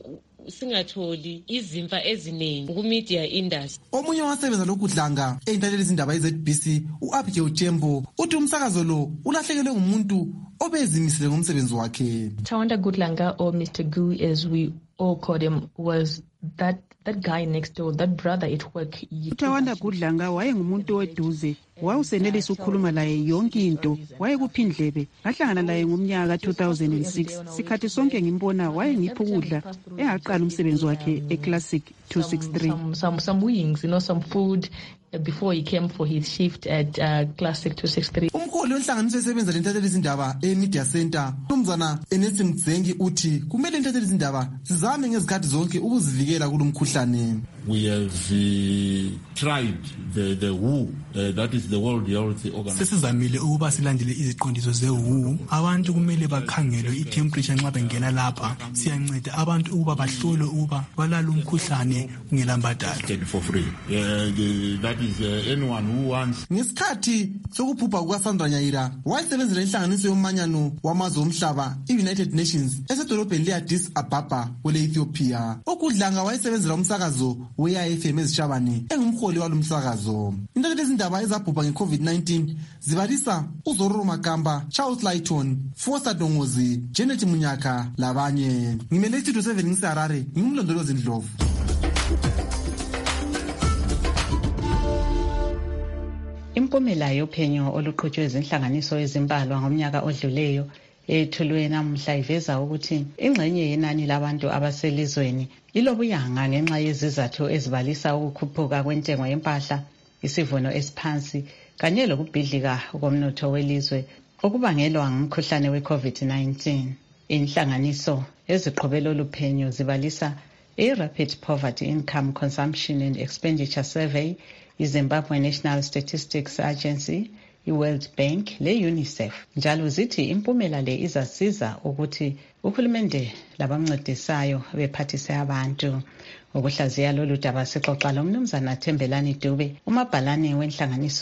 singatholi izimfa eziningi ku-media industry. Omunye wasebenza lokudlanga eyintatheli izindaba i-Z B C u-Abigail Tembo uthi umsakazo lo ulahlekelwe ngumuntu obezimisele ngomsebenzi wakhe. Tawanda Gudlanga, or Mister Gu as we all called him, was that that guy next door, that brother at work. Tawanda Gudlanga wayengumuntu weduze, wawusenelisa ukukhuluma laye yonke into, wayekuphindlebe. Ngahlangana laye ngomnyaka two thousand six. Sikhathi sonke ngimbona wayengipha ukudla engaqala umsebenzi wakhe eClassic two sixty-three. Some, some some wings, you know, some food before he came for his shift at uh, Classic two sixty-three. Umkhulu wenhlanganiso esebenza lentatheli izindaba e-Media Center, umnumzana Ernest Mdzengi uthi kumele intatheli izindaba zizame ngezikhathi zonke ukuzivikela kulomkhuhlane. We have uh, tried the the W H O, uh, that is the World Health Organization. Sesizamile ukuba silandele iziqondiso ze-W H O. Abantu kumele bakhangelwe i-temperature nxa bengena lapha. Siyanceda abantu ukuba bahlolwe ukuba balala umkhuhlane kungelambadalo. For free. Uh, the, that is uh, anyone who wants. Ngesikhathi sokubhubha kukaSandra Nyaira wayesebenzela inhlanganiso yomanyano wamazwe omhlaba i-United Nations esedolobheni le-Addis Ababa kwele-Ethiopia. uGudlanga wayesebenzela umsakazo we-I F M ezishabane engumholi walo msakazo. Intatheli izindaba ezabhubha nge-COVID nineteen zibalisa uZororo Makamba, Charles Lighton, Foster Dongozi, Janet Munyaka labanye. Ngimele Studio seven ngise Harare, ngimlondolozi Ndlovu. Impumela yophenyo oluqhutshwe izinhlanganiso ezimbalwa ngomnyaka odluleyo ethulwe namuhla iveza ukuthi ingxenye yenani labantu abaselizweni lilobuyanga ngenxa yezizathu ezibalisa ukukhuphuka kwentengo yempahla, isivuno esiphansi kanye lokubhidlika komnotho welizwe okubangelwa ngumkhuhlane we-COVID nineteen. Inhlanganiso eziqhubela oluphenyo zibalisa i-Rapid Poverty Income Consumption and Expenditure Survey, iZimbabwe National Statistics Agency, i-World Bank le-UNICEF. Njalo zithi impumela le izasiza ukuthi uhulumende labamncedisayo bephathise abantu. Ukuhlaziya lolu daba sixoxa lomnumzana Thembelani Dube, umabhalane wenhlanganiso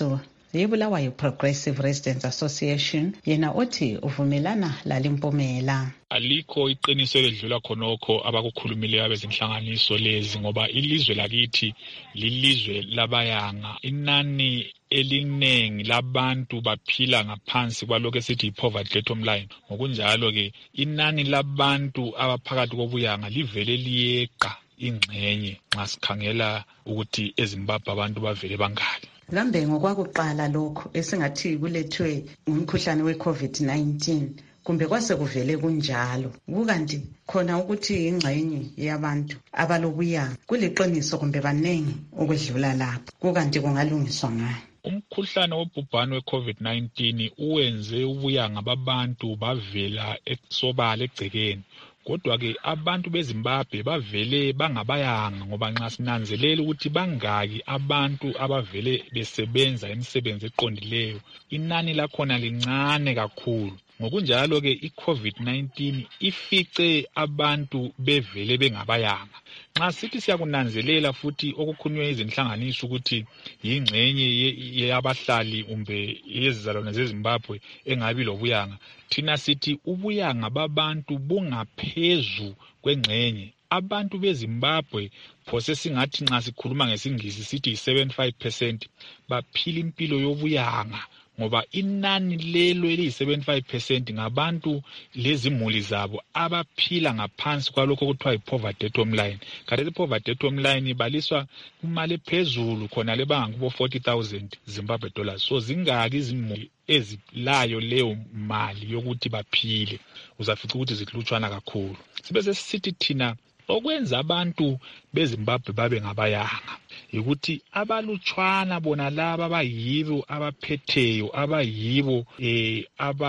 yeBulawayo Progressive Residents Association, yena othi uvumelana lalimpumela. Alikho iqiniso eledlula khonokho abakukhulumileyo abezinhlanganiso lezi ngoba ilizwe lakithi lilizwe labayanga. Inani elinengi labantu baphila ngaphansi kwalokho esithi i-poverty level line. Ngokunjalo ke inani labantu abaphakathi kobuyanga livele liyeqa ingxenye nxa sikhangela ukuthi eZimbabwe abantu bavele bangaki. Kambe ngokwakuqala lokho esingathi kulethwe umkhuhlane we-COVID nineteen kumbe kwase kuvele kunjalo kukanti khona ukuthi ingxenye yabantu abalobuyanga kuliqiniso kumbe banengi ukudlula lapho kukanti kungalungiswa ngayo. Umkhuhlane wobhubhane we-COVID nineteen uwenze ubuyanga babantu bavela eksobala egcekeni. Kodwa ke abantu beZimbabwe bavele bangabayanga ngoba nxa sinanzelela ukuthi bangaki abantu abavele besebenza imisebenzi eqondileyo, inani lakhona lincane kakhulu. Ngokunjalo ke i-COVID nineteen ifice abantu bevele bengabayanga. Nxa sithi siyakunanzelela futhi okukhulunywe izinhlanganiso ukuthi yingxenye yabahlali umbe yezizalwane zeZimbabwe engabi lobuyanga, thina sithi ubuyanga babantu bungaphezu kwengxenye. Abantu beZimbabwe phose singathi nxa sikhuluma ngesingisi sithi seventy-five percent baphila impilo yobuyanga ngoba inani lelo eliyi-seventy-five percent ngabantu lezimuli zabo abaphila ngaphansi kwalokho okuthiwa yi-poverty level line. Kanti i-poverty level line ibaliswa imali ephezulu khona lebangakubo forty thousand Zimbabwe dollars. So zingaki izimuli ezilayo leyo mali yokuthi baphile, uzafica ukuthi zihlutshwana kakhulu. Sibe sesithi thina okwenza abantu beZimbabwe babe ngabayanga ukuthi abalutshwana bona laba abayibo abaphetheyo abayibo eh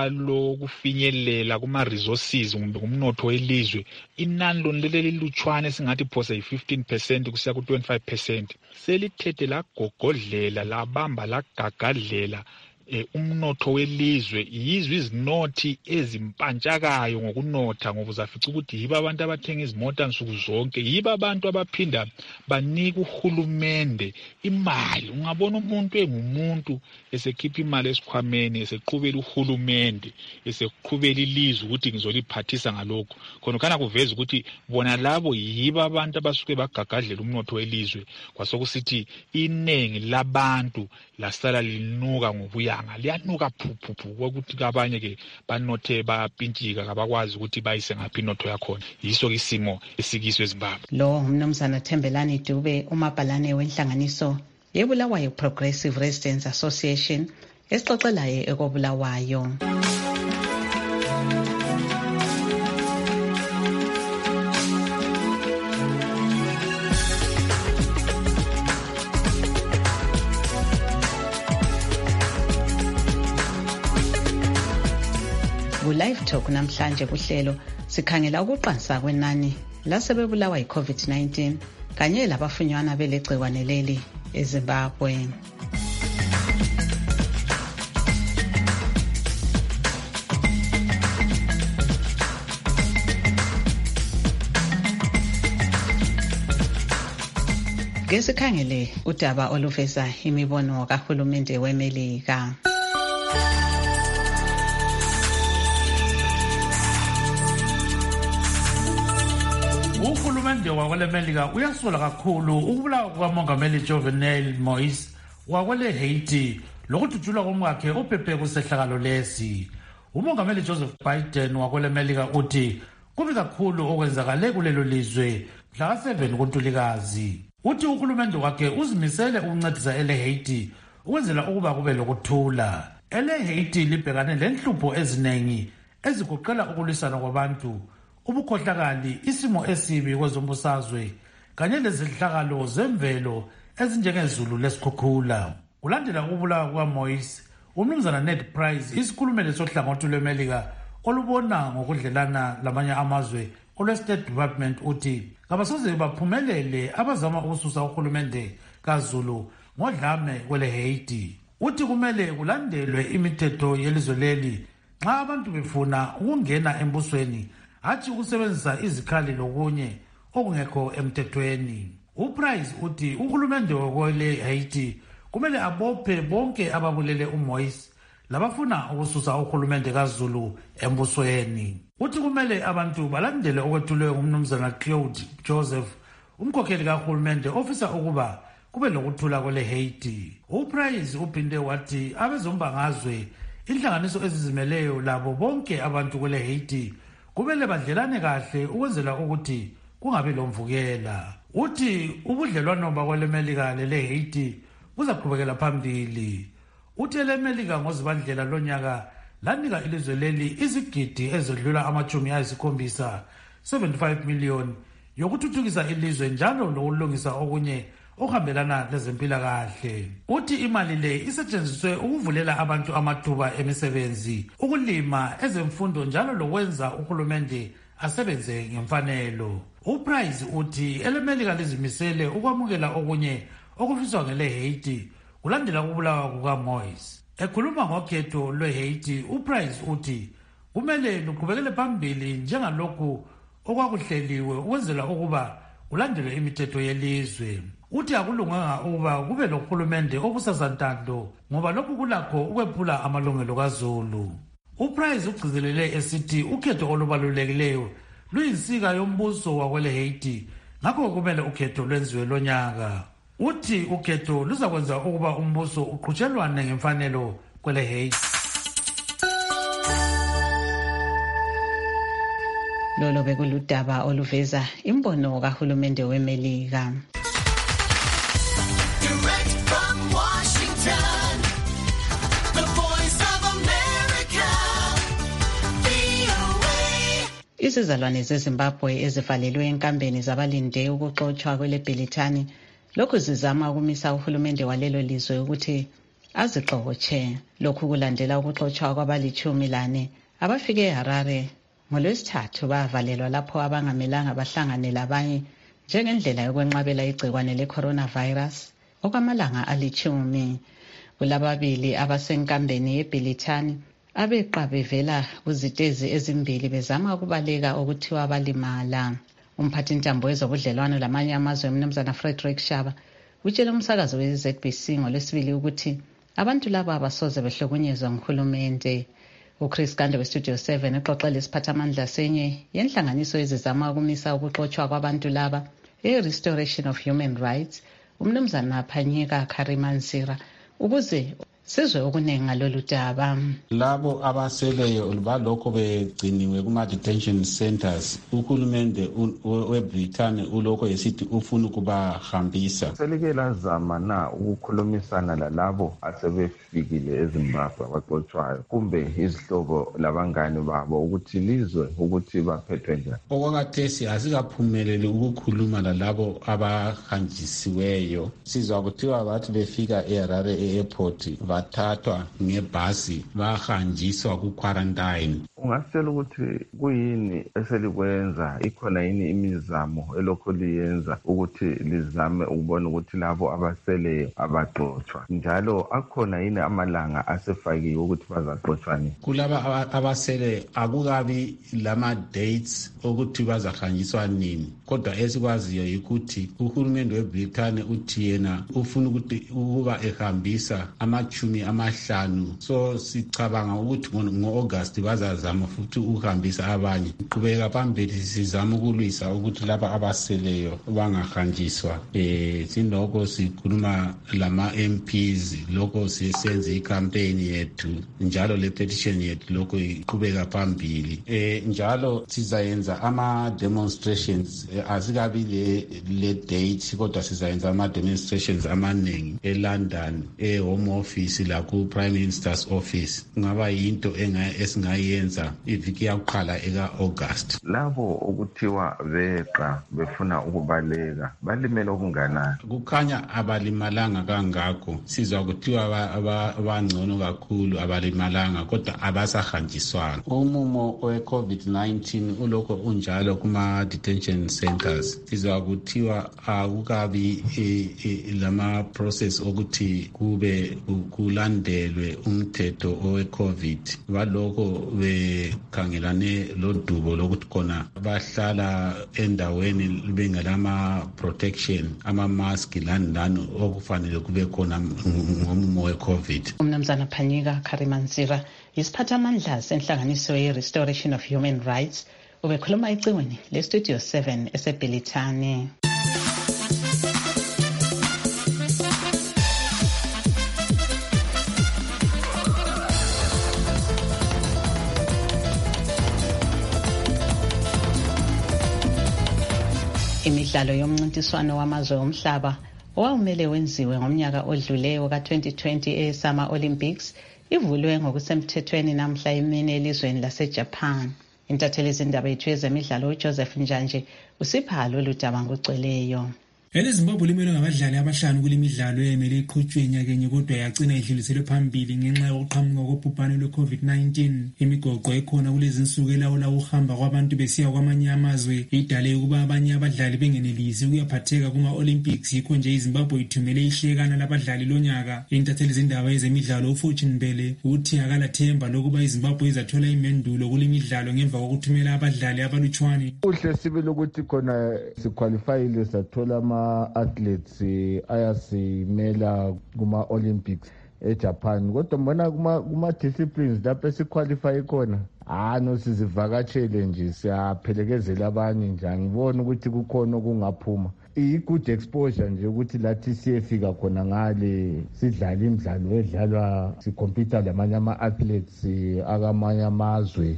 abalokufinyelela kuma resources kumbe umnotho welizwe, inani lonlele lilutshwane singathi phose yi-fifteen percent kusiya ku twenty-five percent selithethe lagogodlela labamba lagagadlela Eh, umnotho welizwe yizwe izinothi ezimpantshakayo ngokunotha ngoba uzafica ukuthi yiba abantu abathenga izimota nsuku zonke, yiba abantu abaphinda banika uhulumende imali. Ungabona umuntu engumuntu esekhipha imali esikhwameni eseqhubela uhulumende eseqhubela ilizwe ukuthi ngizoliphathisa ngalokho, khona kana kuveza ukuthi bona labo yiba abantu abasuke bagagadlela umnotho welizwe, kwasokusithi inengi labantu lasala linuka ngobuya liyanuka phuphu ukuthi abanye ke banothe bapintshika kabakwazi ukuthi bayise ngaphi inotho yakhona. Yiso ke isimo esikiswe eZimbabwe. Lo umnumzana Thembelani Dube umabhalane wenhlanganiso yeBulawayo Progressive Residents Association esixoxelayo ekobulawayo. Live Talk namhlanje kuhlelo sikhangela ukuqansa kwenani lasebebulawa yi-COVID nineteen kanye labafunywana belegciwane leli eZimbabwe. Ke sikhangele udaba oluveza imibono kahulumende weMelika. Uhulumende wakwele Melika uyasola kakhulu ukubulawa kukamongameli Jovenel Moise wakwele Haiti lokudutshulwa komkakhe uPepe kusehlakalo lesi. Umongameli Joseph Biden wakwele Melika uthi kubi kakhulu okwenzakale kulelo lizwe mhla seven kuNtulikazi. Uthi uhulumende wakhe uzimisele ukuncedisa ele Haiti ukwenzela ukuba kube lokuthula. Ele Haiti libhekane lenhlupho ezinengi ezigoqela ukulwisana kwabantu, ubukhohlakali, isimo esibi kwezombusazwe kanye lezihlakalo zemvelo ezinjengezulu lesikhukhula. Kulandela ukubulawa kukaMoise, umnumzana Ned Price, isikhulumeli sohlangothi lweMelika olubona ngokudlelana lamanye amazwe olwe-State Department, uthi kabasoze baphumelele abazama ukususa uhulumende kaZulu ngodlame kwele Haiti. Uthi kumele kulandelwe imithetho yelizwe leli nxa abantu befuna ukungena embusweni, hathi ukusebenzisa izikhali lokunye okungekho emthethweni. UPrice uthi uhulumende wakwele Haiti kumele abophe bonke ababulele uMoise labafuna ukususa uhulumende kaZulu embusweni. Uthi kumele abantu balandele okwethulwe ngumnumzana Claude Joseph, umkhokheli kahulumende ofisa ukuba kube lokuthula kwele Haiti. UPrice uphinde wathi abezombangazwe inhlanganiso ezizimeleyo labo bonke abantu kwele Haiti kumele badlelane kahle ukwenzela ukuthi kungabi lomvukela. Uthi ubudlelwano bakwele Melika lele Haiti buzaqhubekela phambili. Uthi ele Melika ngozibandlela lonyaka lanika ilizwe leli izigidi ezedlula amachumi ayisikhombisa seventy-five million yokuthuthukisa ilizwe njalo lokulungisa okunye okuhambelana lezempilakahle. Uthi imali le isetshenziswe ukuvulela abantu amathuba emisebenzi, ukulima, ezemfundo njalo lokwenza uhulumende asebenze ngemfanelo. UPrice uthi elemelika lizimisele ukwamukela okunye okufiswa ngele Haiti kulandela ukubulawa kukaMoise. Ekhuluma ngokhetho lweHaiti, uPrice uthi kumele luqhubekele phambili njengalokhu okwakuhleliwe ukwenzela ukuba kulandelwe imithetho yelizwe. Uthi akulunganga ukuba kube lohulumende obusazantando ngoba lokhu kulakho ukwephula amalungelo kaZulu. UPrice ugcizelele esithi ukhetho olubalulekileyo luyinsika yombuso wakwele Haiti, ngakho kumele ukhetho lwenziwe lonyaka. Uthi ukhetho luzakwenza ukuba umbuso uqhutshelwane ngemfanelo kwele Haiti. Lolo bekuludaba oluveza imbono kahulumende weMelika. Izizalwane zeZimbabwe ezivalelwe enkambeni zabalinde ukuxotshwa kwele Bhilithani lokhu zizama ukumisa uhulumende walelo lizwe ukuthi azixotshe. Lokhu kulandela ukuxotshwa kwabalichumi lane abafike eHarare ngoLwesithathu bavalelwa lapho abangamelanga bahlangane labanye njengendlela yokwenqabela igcikwane le-coronavirus okwamalanga alichumi. Kulababili abasenkambeni yeBhilithani abeqa bevela kuzitezi ezimbili bezama ukubaleka okuthiwa balimala. Umphathintambo wezobudlelwano lamanye amazwe uMnumzana Frederick Shaba utshele umsakazo we-Z B C ngoLwesibili ukuthi abantu laba abasoze behlukunyezwa nguhulumende. uChris Gande weStudio seven exoxela isiphathamandla senye yenhlanganiso ezizama ukumisa ukuxotshwa kwabantu laba e-Restoration of Human Rights uMnumzana Phanyeka Karimanzira ukuze sizwe okuningi ngalolu daba. Labo abaseleyo balokho begciniwe kuma-detention centers, uhulumende weBrithani ulokho yesithi ufuna ukubahambisa. Selike lazama na ukukhulumisana lalabo asebefikile eZimbabwe abaxotshwayo kumbe izihlobo labangane babo ukuthi lizwe ukuthi baphethwe njani? Okwakathesi asikaphumeleli ukukhuluma lalabo abahanjisiweyo. Sizwa kuthiwa bathi befika eHarare e-airport bathathwa ngebhasi bahanjiswa ku-quarantine. Ungasitshela ukuthi kuyini eselikwenza, ikhona yini imizamo elokho liyenza ukuthi lizame ukubona ukuthi labo abaseleyo abaxotshwa, njalo akhona yini amalanga asefakiwe ukuthi bazaxotshwa nini? Kulaba abasele akukabi lama dates ukuthi bazahanjiswa nini, kodwa esikwaziyo ukuthi uhulumende weBrithani uthi yena ufuna ukuthi ukuba ehambisa amachumi amahlanu. So sicabanga ukuthi ngo-August bazazama futhi ukuhambisa abanye. Qhubeka phambili sizama ukulwisa ukuthi laba abaseleyo bangahanjiswa. Eh sinoko sikhuluma lama M Ps, lokho sisenze icampaign yethu njalo le petition yethu lokho iqhubeka phambili. Eh njalo sizayenza ama demonstrations, asikabi le le date kodwa sizayenza ama demonstrations amaningi eLondon, eHome Office la ku Prime Minister's Office. Ngaba yinto esingayenza iviki yakuqala eka August. Labo ukuthiwa beqa befuna ukubaleka balimele okunganani? Kukhanya abalimalanga kangakho. Sizwa kuthiwa abangcono kakhulu abalimalanga kodwa abasahanjiswanga. Umumo we-COVID nineteen ulokho unjalo kuma detention centers. Sizwa kuthiwa akukabi lama process ukuthi kube kulandelwe umthetho owe-covid balokho bekhangelane lodubo lokuthi khona bahlala endaweni bengelama-protection ama-mask lani lani okufanele kube khona ngomumo we-covid. Umnumzana Phanyika Kharimansira yisiphathamandla senhlanganiso ye-Restoration of Human Rights ubekhuluma ecingweni le-Studio seven esebhelithane. Imidlalo yomncintiswano wamazwe omhlaba owawumele wenziwe ngomnyaka odluleyo ka-twenty twenty e-Summer Olympics ivulwe ngokusemthethweni namhla emini elizweni laseJapan. Intatheli izindaba yethu yezemidlalo uJoseph Njanje usipha lolu daba ngokugcweleyo. ELeZimbabwe limelwe ngabadlali abahlanu kule midlalo eyemele iqhutshwe nyakenye kodwa yagcina idluliselwe phambili ngenxa yokuqhamuka kobhubhane lwe-covid nineteen. Imigoqo ekhona kulezi nsuku elawula ukuhamba kwabantu besiya kwamanye amazwe idale ukuba abanye abadlali bengenelisi ukuyaphatheka kuma-Olympics. Yikho nje iZimbabwe ithumele ihlekana labadlali lonyaka. Intatheli izindaba yezemidlalo uFortune Mbele uthi akalathemba lokuba iZimbabwe izathola imendulo kule midlalo ngemva kokuthumela abadlali abalutshwane. Kuhle sibili ukuthi khona siqualifyile sathola ama athletes ayasimela kuma-Olympics eJapan kodwa mbona kuma-disciplines lapho esiqualify khona hano sizivakatshele nje siyaphelekezela abanye nje angibona ukuthi kukhona okungaphuma. I-good exposure nje ukuthi lathi siyefika khona ngale sidlala imidlalo edlalwa sikhompyutha lamanye ama-athletes akamanye amazwe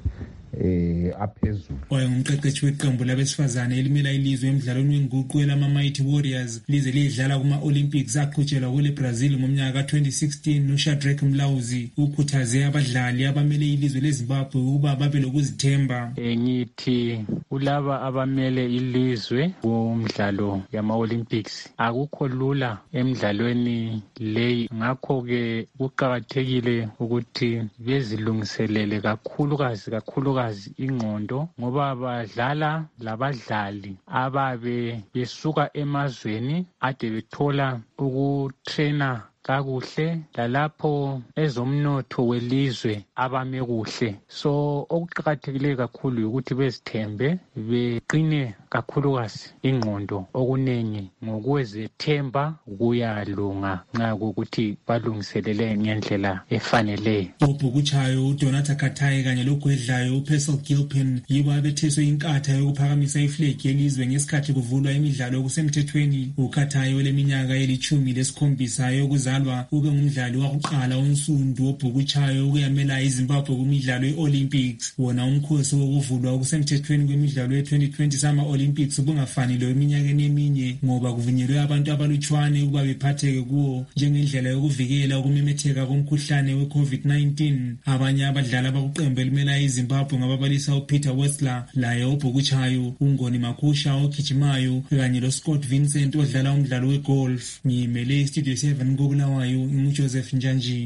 eh aphezulu. Owayengumqeqeshi weqembu labesifazane elimela ilizwe emidlalweni wenguqu elama-Mighty Warriors lize lidlala kuma-Olympics aqhutshelwa kule Brazil ngomnyaka ka-twenty sixteen noShadrack Mlauzi ukhuthaze abadlali abamele ilizwe leZimbabwe ukuba babe lokuzithemba. Ngithi ulaba abamele ilizwe kumdlalo yama-Olympics akukho lula emidlalweni leyi, ngakho-ke kuqakathekile ukuthi bezilungiselele kakhulukazi kakhulukazi ingqondo ngoba badlala labadlali ababe besuka emazweni ade bethola ukutrena kakuhle lalapho ezomnotho welizwe abame kuhle. So okuqakathekileyo kakhulu ukuthi bezithembe beqine kakhulukazi ingqondo okunengi ngokwezethemba kuyalunga nxa ukuthi balungiselele ngendlela efaneleyo. Obhukutshayo uDonata Katayi kanye logwedlayo uPercel Gilpin yibo abetheswe inkatha yokuphakamisa iflegi yelizwe ngesikhathi kuvulwa imidlalo okusemthethweni. uKatayi oleminyaka elithumi lesikhombisa yokuza ube ngumdlali wakuqala onsundu obhukutshayo ukuyamela iZimbabwe kumidlalo ye-Olympics. Wona umkhosi wokuvulwa okusemthethweni kwemidlalo ye-twenty twenty Summer Olympics ubungafanele eminyakeni eminye ngoba kuvunyelwe abantu abalutshwane ukuba bephatheke kuwo njengendlela yokuvikela ukumemetheka komkhuhlane we-covid nineteen. Abanye abadlali abakuqembu elimela iZimbabwe ngababalisa uPeter Westler laye obhukutshayo, uNgoni Makusha ogijimayo kanye loScott Vincent odlala umdlalo wegolf. Ngiyimele iStudio seven kokula wayo uJoseph Njanji.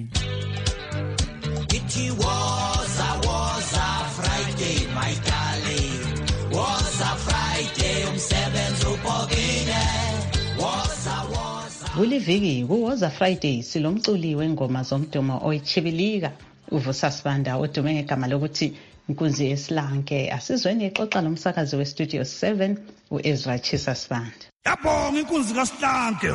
It was a was a Friday my darling, was a Friday umsebenzi ubhokile, was a was a Kuliviki kuwoza Friday silomculi wengoma zomdumo oyichibilika uVusa Sibanda odume ngegama lokuthi Nkunzi Esilanke. Asizweni exoxa nomsakazi weStudio seven uEzra Chisa Sibanda. Yabonga inkunzi kaSihlanke.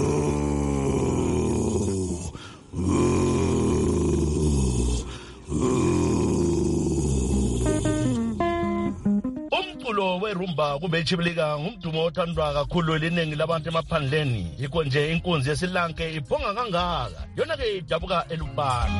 Umculo werumba kubechibilika ngumdumo othandwa kakhulu eliningi labantu emaphandleni. Yikho nje inkunzi yesilanke iphonga kangaka. Yona ke idabuka elubani.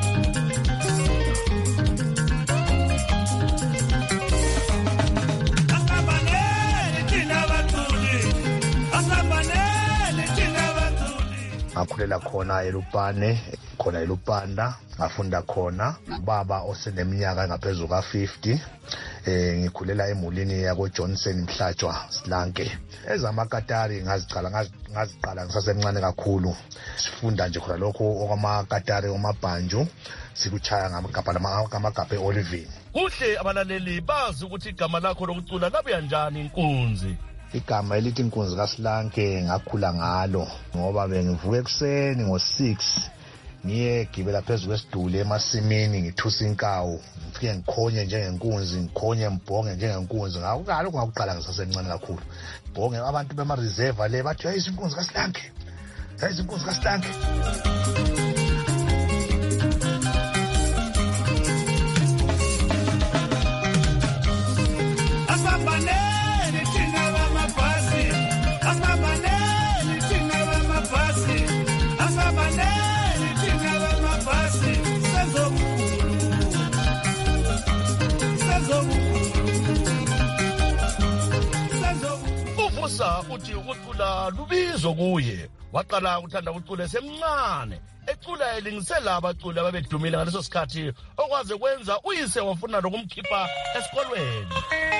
Ngakhulela khona eLupane, khona eLupanda, ngafunda khona. Baba oseneminyaka engaphezulu ka fifty, eh ngikhulela emulini yako Johnson Mhlatshwa Silanke. Ezamakatari ngazicala ngaziqala ngisasemncane kakhulu. Sifunda nje khona lokho okwamakatari omabhanju, sikuchaya ngamagabha lamagabha eOlivini. Kuhle abalaleli bazi ukuthi igama lakho lokucula labuya njani inkunzi. Igama elithi Nkunzi kaSihlanke ngakhula ngalo ngoba bengivuka ekseni ngo six ngiyegibela phezu kwesiduli emasimini ngithusa inkawu ngifike ngikhonye njengenkunzi ngikhonye mbhonge njengenkunzi ngalokho ngakuqala ngisasemncane kakhulu bonke abantu bema-reserve le bathi hayi izinkunzi kaSihlanke hayi izinkunzi kaSihlanke. Uthi ukucula lubizo kuye waqala ukuthanda ukucula esemncane ecula elingisela abaculi ababedumile ngaleso sikhathi okwaze kwenza uyise wafuna lokumkhipha esikolweni.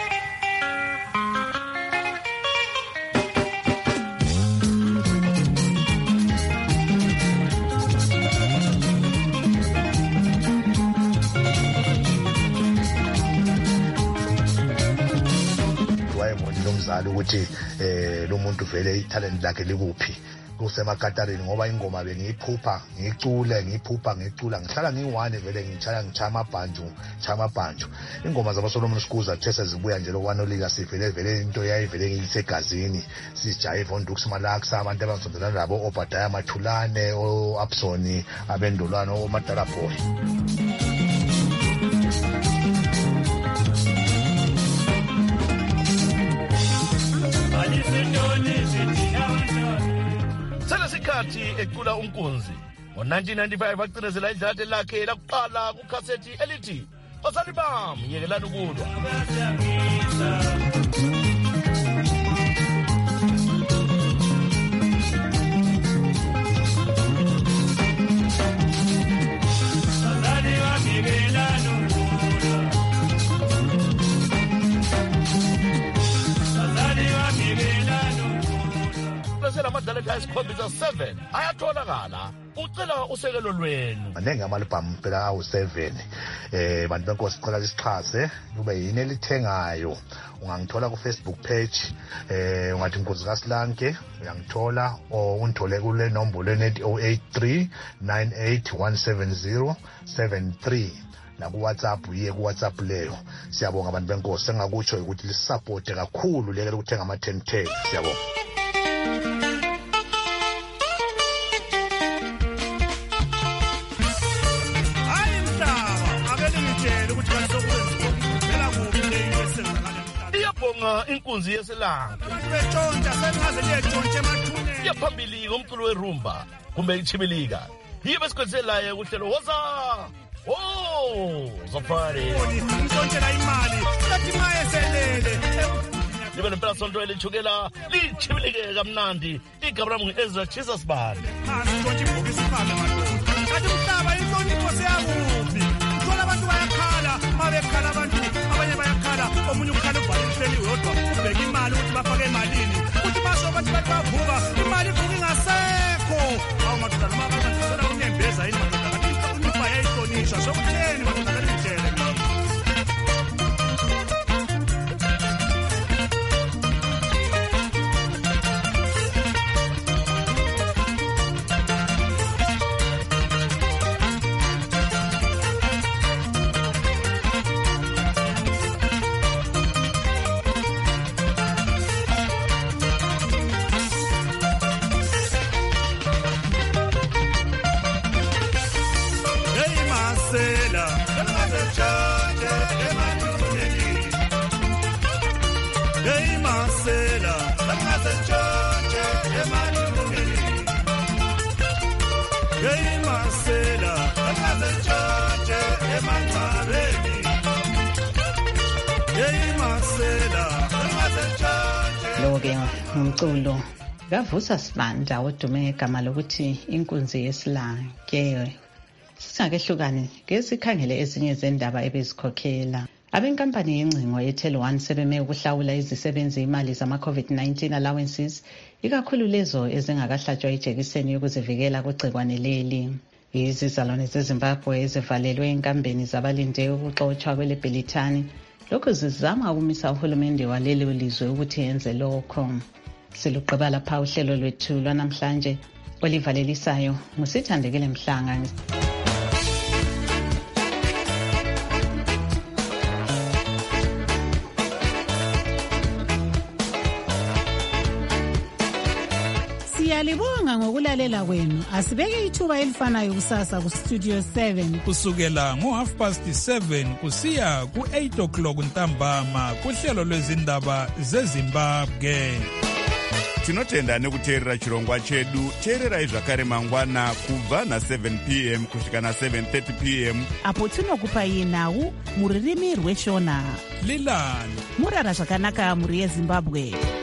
Umzali ukuthi eh lo muntu vele italent lakhe likuphi kusemakatarini ngoba ingoma bengiyiphupha ngicule ngiyiphupha ngicula ngihlala ngiyi-one vele ngitshaya ngitshaya amabhanju ngitshaya amabhanju. Ingoma zabaSolomon Skuza these zibuya nje lokwanolika sivele vele into yayivele ngiyisegazini sijayiva uNdux Malaksa abantu abangisondelana nabo Obadiah Mathulane o-Absoni abendolwane oMadala Boy. Selesikhathi ecula unkunzi ngo-nineteen ninety-five acinezela idlate lakhe lakuqala kukhasethi elithi Basali bami yekelani ukulwa. Amadala ayisikhombisa seven ayatholakala ucela usekelo lwenu. Manenge amalibhamu phela awu-seven eh bantu benkosi sicela lisixhase kube yini elithengayo ungangithola ku-Facebook page eh ungathi Nkunzi kaSihlanke uyangithola o ungithole kule nombolo enethi oh eight three nine eight one seven zero seven three na ku WhatsApp yiye ku WhatsApp leyo. Siyabonga abantu benkosi sengakutsho ukuthi lisupport kakhulu leke ukuthenga ama ten ten. Siyabonga. Inkunzi yeSihlanke yaphambili ngomculo werumba kumbe ichibilika yiyo besikwenzelayo kuhlelo woza oh zafari ngisontsela imali sathi mayeselele libe nempela sonto elichukela lichibilike kamnandi igama lami ngu-Ezra Jesus Bane asonto ibhokisi ifana madoda kathi umhlaba inhlonipho seyakuphi uthola abantu bayakhala mabekhala abantu abanye bayakhala omunye ukhala ubhalishweni yodwa ubheka imali ukuthi bafake emalini ukuthi basho bathi bathi bavuka imali ivuka ingasekho awu madoda noma bazasela unyembeza yini madoda kathi inhlonipho yayihlonishwa sokutheni madoda kathi ngitshele lo-ke ngumculo kaVusa Sibanda odume igama lokuthi Inkunzi yeSihlanke. Sisake hlukane ngesikhangele ezinye zendaba ebezikhokhela. Abenkampani yencingo eTel one sebeme ukuhlawula izisebenzi imali zama-COVID nineteen allowances ikakhulu lezo ezingakahlatshwa ijekiseni yokuzivikela kugcikwane leli. Izizalwane zeZimbabwe ezivalelwe enkambeni zabalinde ukuxotshwa kwelebhelithani lokho zizama ukumisa uhulumende walelo lizwe ukuthi yenze lokho. Siluqeba lapha uhlelo lwethu lwanamhlanje olivalelisayo ngusithandekile Mhlanga. Siyalibonga ngokulalela kwenu. Asibeke ithuba elifanayo kusasa ku Studio seven kusukela ngo half past seven kusiya ku eight o'clock ntambama kuhlelo lwezindaba zeZimbabwe. Tinotenda nekuteerera chirongwa chedu. Teererai zvakare mangwana kubva na seven p m kusvika na seven thirty p m apo tinokupai nhau muririmi rweshona. Lilani murara zvakanaka muri yeZimbabwe.